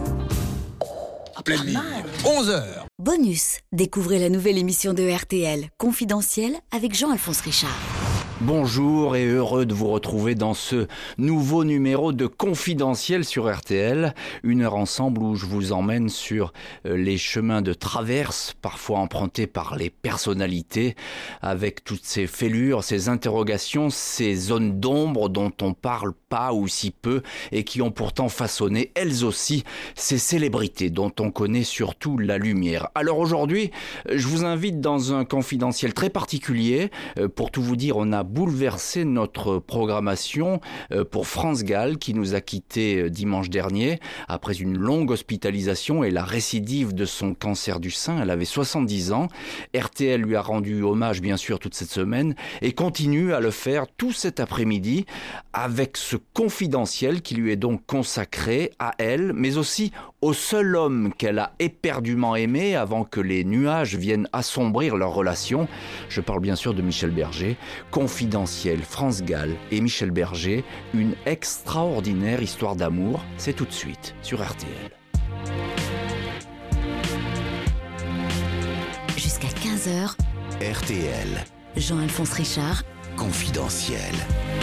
Pleine ligne. onze heures. Bonus. Découvrez la nouvelle émission de R T L, Confidentiel, avec Jean-Alphonse Richard. Bonjour et heureux de vous retrouver dans ce nouveau numéro de Confidentiel sur R T L. Une heure ensemble où je vous emmène sur les chemins de traverse, parfois empruntés par les personnalités, avec toutes ces fêlures, ces interrogations, ces zones d'ombre dont on parle pas ou si peu et qui ont pourtant façonné elles aussi ces célébrités dont on connaît surtout la lumière. Alors aujourd'hui, je vous invite dans un confidentiel très particulier. Pour tout vous dire, on a bouleversé notre programmation pour France Gall qui nous a quittés dimanche dernier après une longue hospitalisation et la récidive de son cancer du sein. Elle avait soixante-dix ans. R T L lui a rendu hommage bien sûr toute cette semaine et continue à le faire tout cet après-midi avec ce confidentiel qui lui est donc consacré à elle, mais aussi au seul homme qu'elle a éperdument aimé avant que les nuages viennent assombrir leur relation. Je parle bien sûr de Michel Berger. Confidentiel, France Gall et Michel Berger, une extraordinaire histoire d'amour. C'est tout de suite sur R T L. Jusqu'à quinze heures. R T L. Jean-Alphonse Richard. Confidentiel.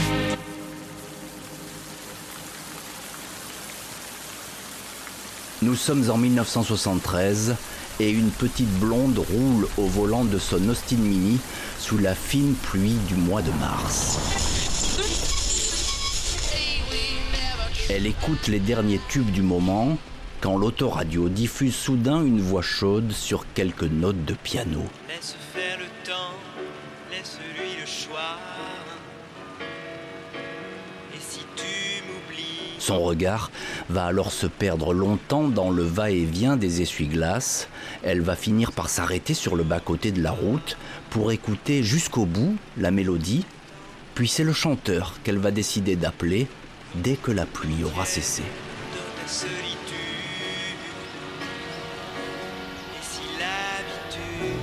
Nous sommes en mille neuf cent soixante-treize et une petite blonde roule au volant de son Austin Mini sous la fine pluie du mois de mars. Elle écoute les derniers tubes du moment quand l'autoradio diffuse soudain une voix chaude sur quelques notes de piano. Laisse faire le temps, laisse-lui le choix. Et si tu m'oublies... Son regard va alors se perdre longtemps dans le va-et-vient des essuie-glaces. Elle va finir par s'arrêter sur le bas-côté de la route pour écouter jusqu'au bout la mélodie. Puis c'est le chanteur qu'elle va décider d'appeler dès que la pluie aura cessé. Dans ta solitude, et si l'habitude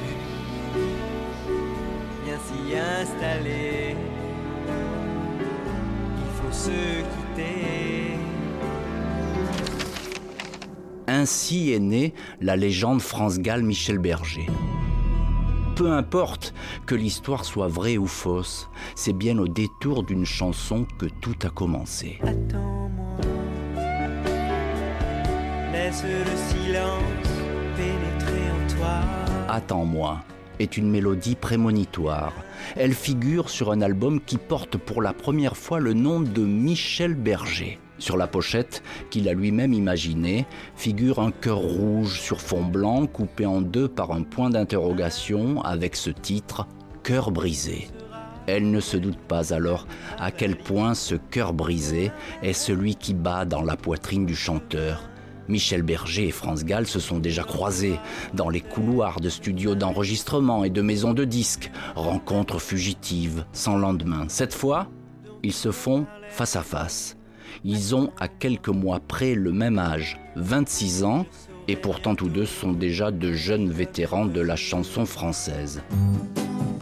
vient s'y installer, il faut se quitter. Ainsi est née la légende France Gall Michel Berger. Peu importe que l'histoire soit vraie ou fausse, c'est bien au détour d'une chanson que tout a commencé. Attends-moi, laisse le silence pénétrer en toi. Attends-moi est une mélodie prémonitoire. Elle figure sur un album qui porte pour la première fois le nom de Michel Berger. Sur la pochette, qu'il a lui-même imaginée, figure un cœur rouge sur fond blanc coupé en deux par un point d'interrogation avec ce titre « Cœur brisé ». Elle ne se doute pas alors à quel point ce cœur brisé est celui qui bat dans la poitrine du chanteur. Michel Berger et France Gall se sont déjà croisés dans les couloirs de studios d'enregistrement et de maisons de disques. Rencontres fugitives, sans lendemain. Cette fois, ils se font face à face. Ils ont à quelques mois près le même âge, vingt-six ans, et pourtant tous deux sont déjà de jeunes vétérans de la chanson française.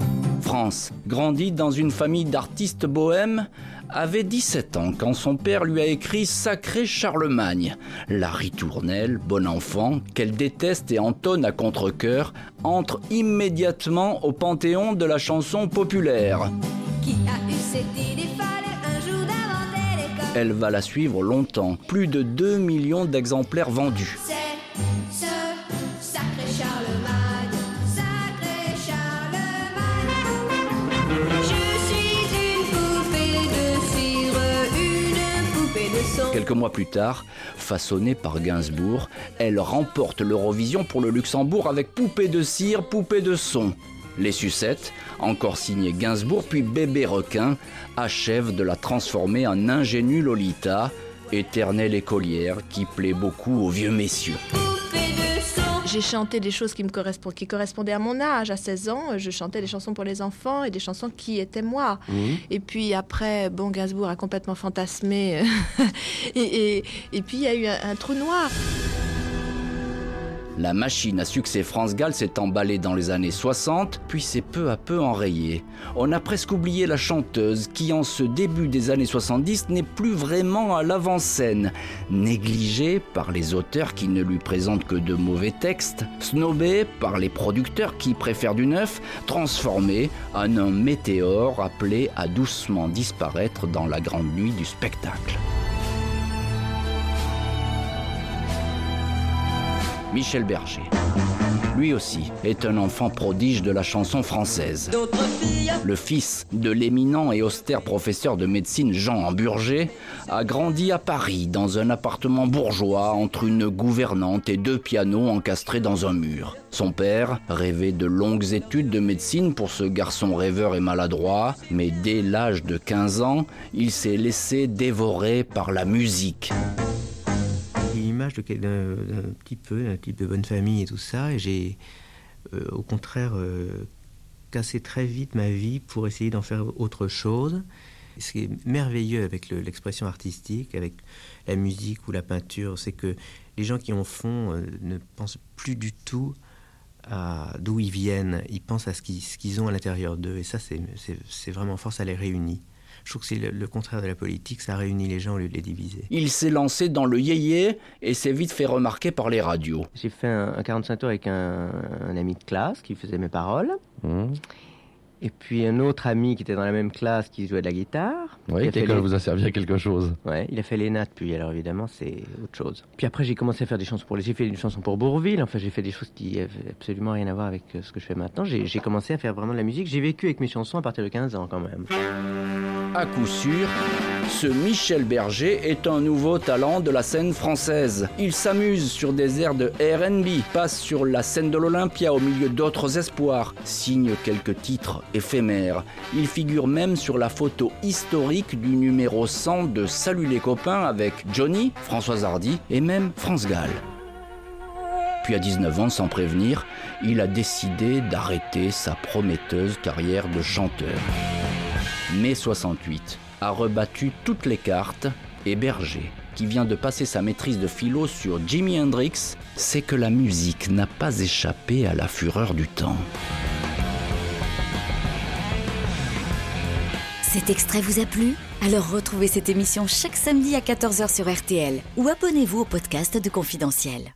France, grandit dans une famille d'artistes bohèmes, avait dix-sept ans quand son père lui a écrit « Sacré Charlemagne ». La ritournelle, bon enfant, qu'elle déteste et entonne à contre-cœur, entre immédiatement au panthéon de la chanson populaire. Qui a eu cette idée folle un jour d'inventer l'école ? Elle va la suivre longtemps, plus de deux millions d'exemplaires vendus. C'est ce sacré Charlemagne, sacré Charlemagne. Je suis une poupée de cire, une poupée de son. Quelques mois plus tard, façonnée par Gainsbourg, elle remporte l'Eurovision pour le Luxembourg avec Poupée de cire, Poupée de son. Les Sucettes, encore signé Gainsbourg, puis Bébé Requin, achèvent de la transformer en ingénue Lolita, éternelle écolière qui plaît beaucoup aux vieux messieurs. J'ai chanté des choses qui me correspondaient, qui correspondaient à mon âge. À seize ans, je chantais des chansons pour les enfants et des chansons qui étaient moi. Mmh. Et puis après, bon, Gainsbourg a complètement fantasmé. et, et, et puis il y a eu un, un trou noir. La machine à succès France Gall s'est emballée dans les années soixante, puis s'est peu à peu enrayée. On a presque oublié la chanteuse qui, en ce début des années soixante-dix, n'est plus vraiment à l'avant-scène. Négligée par les auteurs qui ne lui présentent que de mauvais textes, snobée par les producteurs qui préfèrent du neuf, transformée en un météore appelé à doucement disparaître dans la grande nuit du spectacle. Michel Berger, lui aussi, est un enfant prodige de la chanson française. Le fils de l'éminent et austère professeur de médecine Jean Hamburger a grandi à Paris dans un appartement bourgeois entre une gouvernante et deux pianos encastrés dans un mur. Son père rêvait de longues études de médecine pour ce garçon rêveur et maladroit, mais dès l'âge de quinze ans, il s'est laissé dévorer par la musique. L'image de, d'un, d'un petit peu, d'un type de bonne famille et tout ça, et j'ai euh, au contraire euh, cassé très vite ma vie pour essayer d'en faire autre chose. Ce qui est merveilleux avec le, l'expression artistique, avec la musique ou la peinture, c'est que les gens qui en font euh, ne pensent plus du tout à d'où ils viennent, ils pensent à ce qu'ils, ce qu'ils ont à l'intérieur d'eux, et ça c'est, c'est, c'est vraiment fort, ça les réunit. Je trouve que c'est le, le contraire de la politique, ça réunit les gens au lieu de les diviser. Il s'est lancé dans le yéyé et s'est vite fait remarquer par les radios. J'ai fait un, un quarante-cinq tours avec un, un ami de classe qui faisait mes paroles. Mmh. Et puis un autre ami qui était dans la même classe qui jouait de la guitare. Oui, qui l'école les... vous a servi à quelque chose. Ouais, il a fait l'E N A depuis, alors évidemment c'est autre chose. Puis après j'ai commencé à faire des chansons pour les... J'ai fait une chanson pour Bourvil, enfin j'ai fait des choses qui n'avaient absolument rien à voir avec ce que je fais maintenant. J'ai, j'ai commencé à faire vraiment de la musique. J'ai vécu avec mes chansons à partir de quinze ans quand même. À coup sûr, ce Michel Berger est un nouveau talent de la scène française. Il s'amuse sur des airs de R and B, passe sur la scène de l'Olympia au milieu d'autres espoirs, signe quelques titres éphémères. Il figure même sur la photo historique du numéro cent de Salut les copains avec Johnny, Françoise Hardy et même France Gall. Puis à dix-neuf ans, sans prévenir, il a décidé d'arrêter sa prometteuse carrière de chanteur. Mai soixante-huit a rebattu toutes les cartes et Berger, qui vient de passer sa maîtrise de philo sur Jimi Hendrix, sait que la musique n'a pas échappé à la fureur du temps. Cet extrait vous a plu ? Alors retrouvez cette émission chaque samedi à quatorze heures sur R T L ou abonnez-vous au podcast de Confidentiel.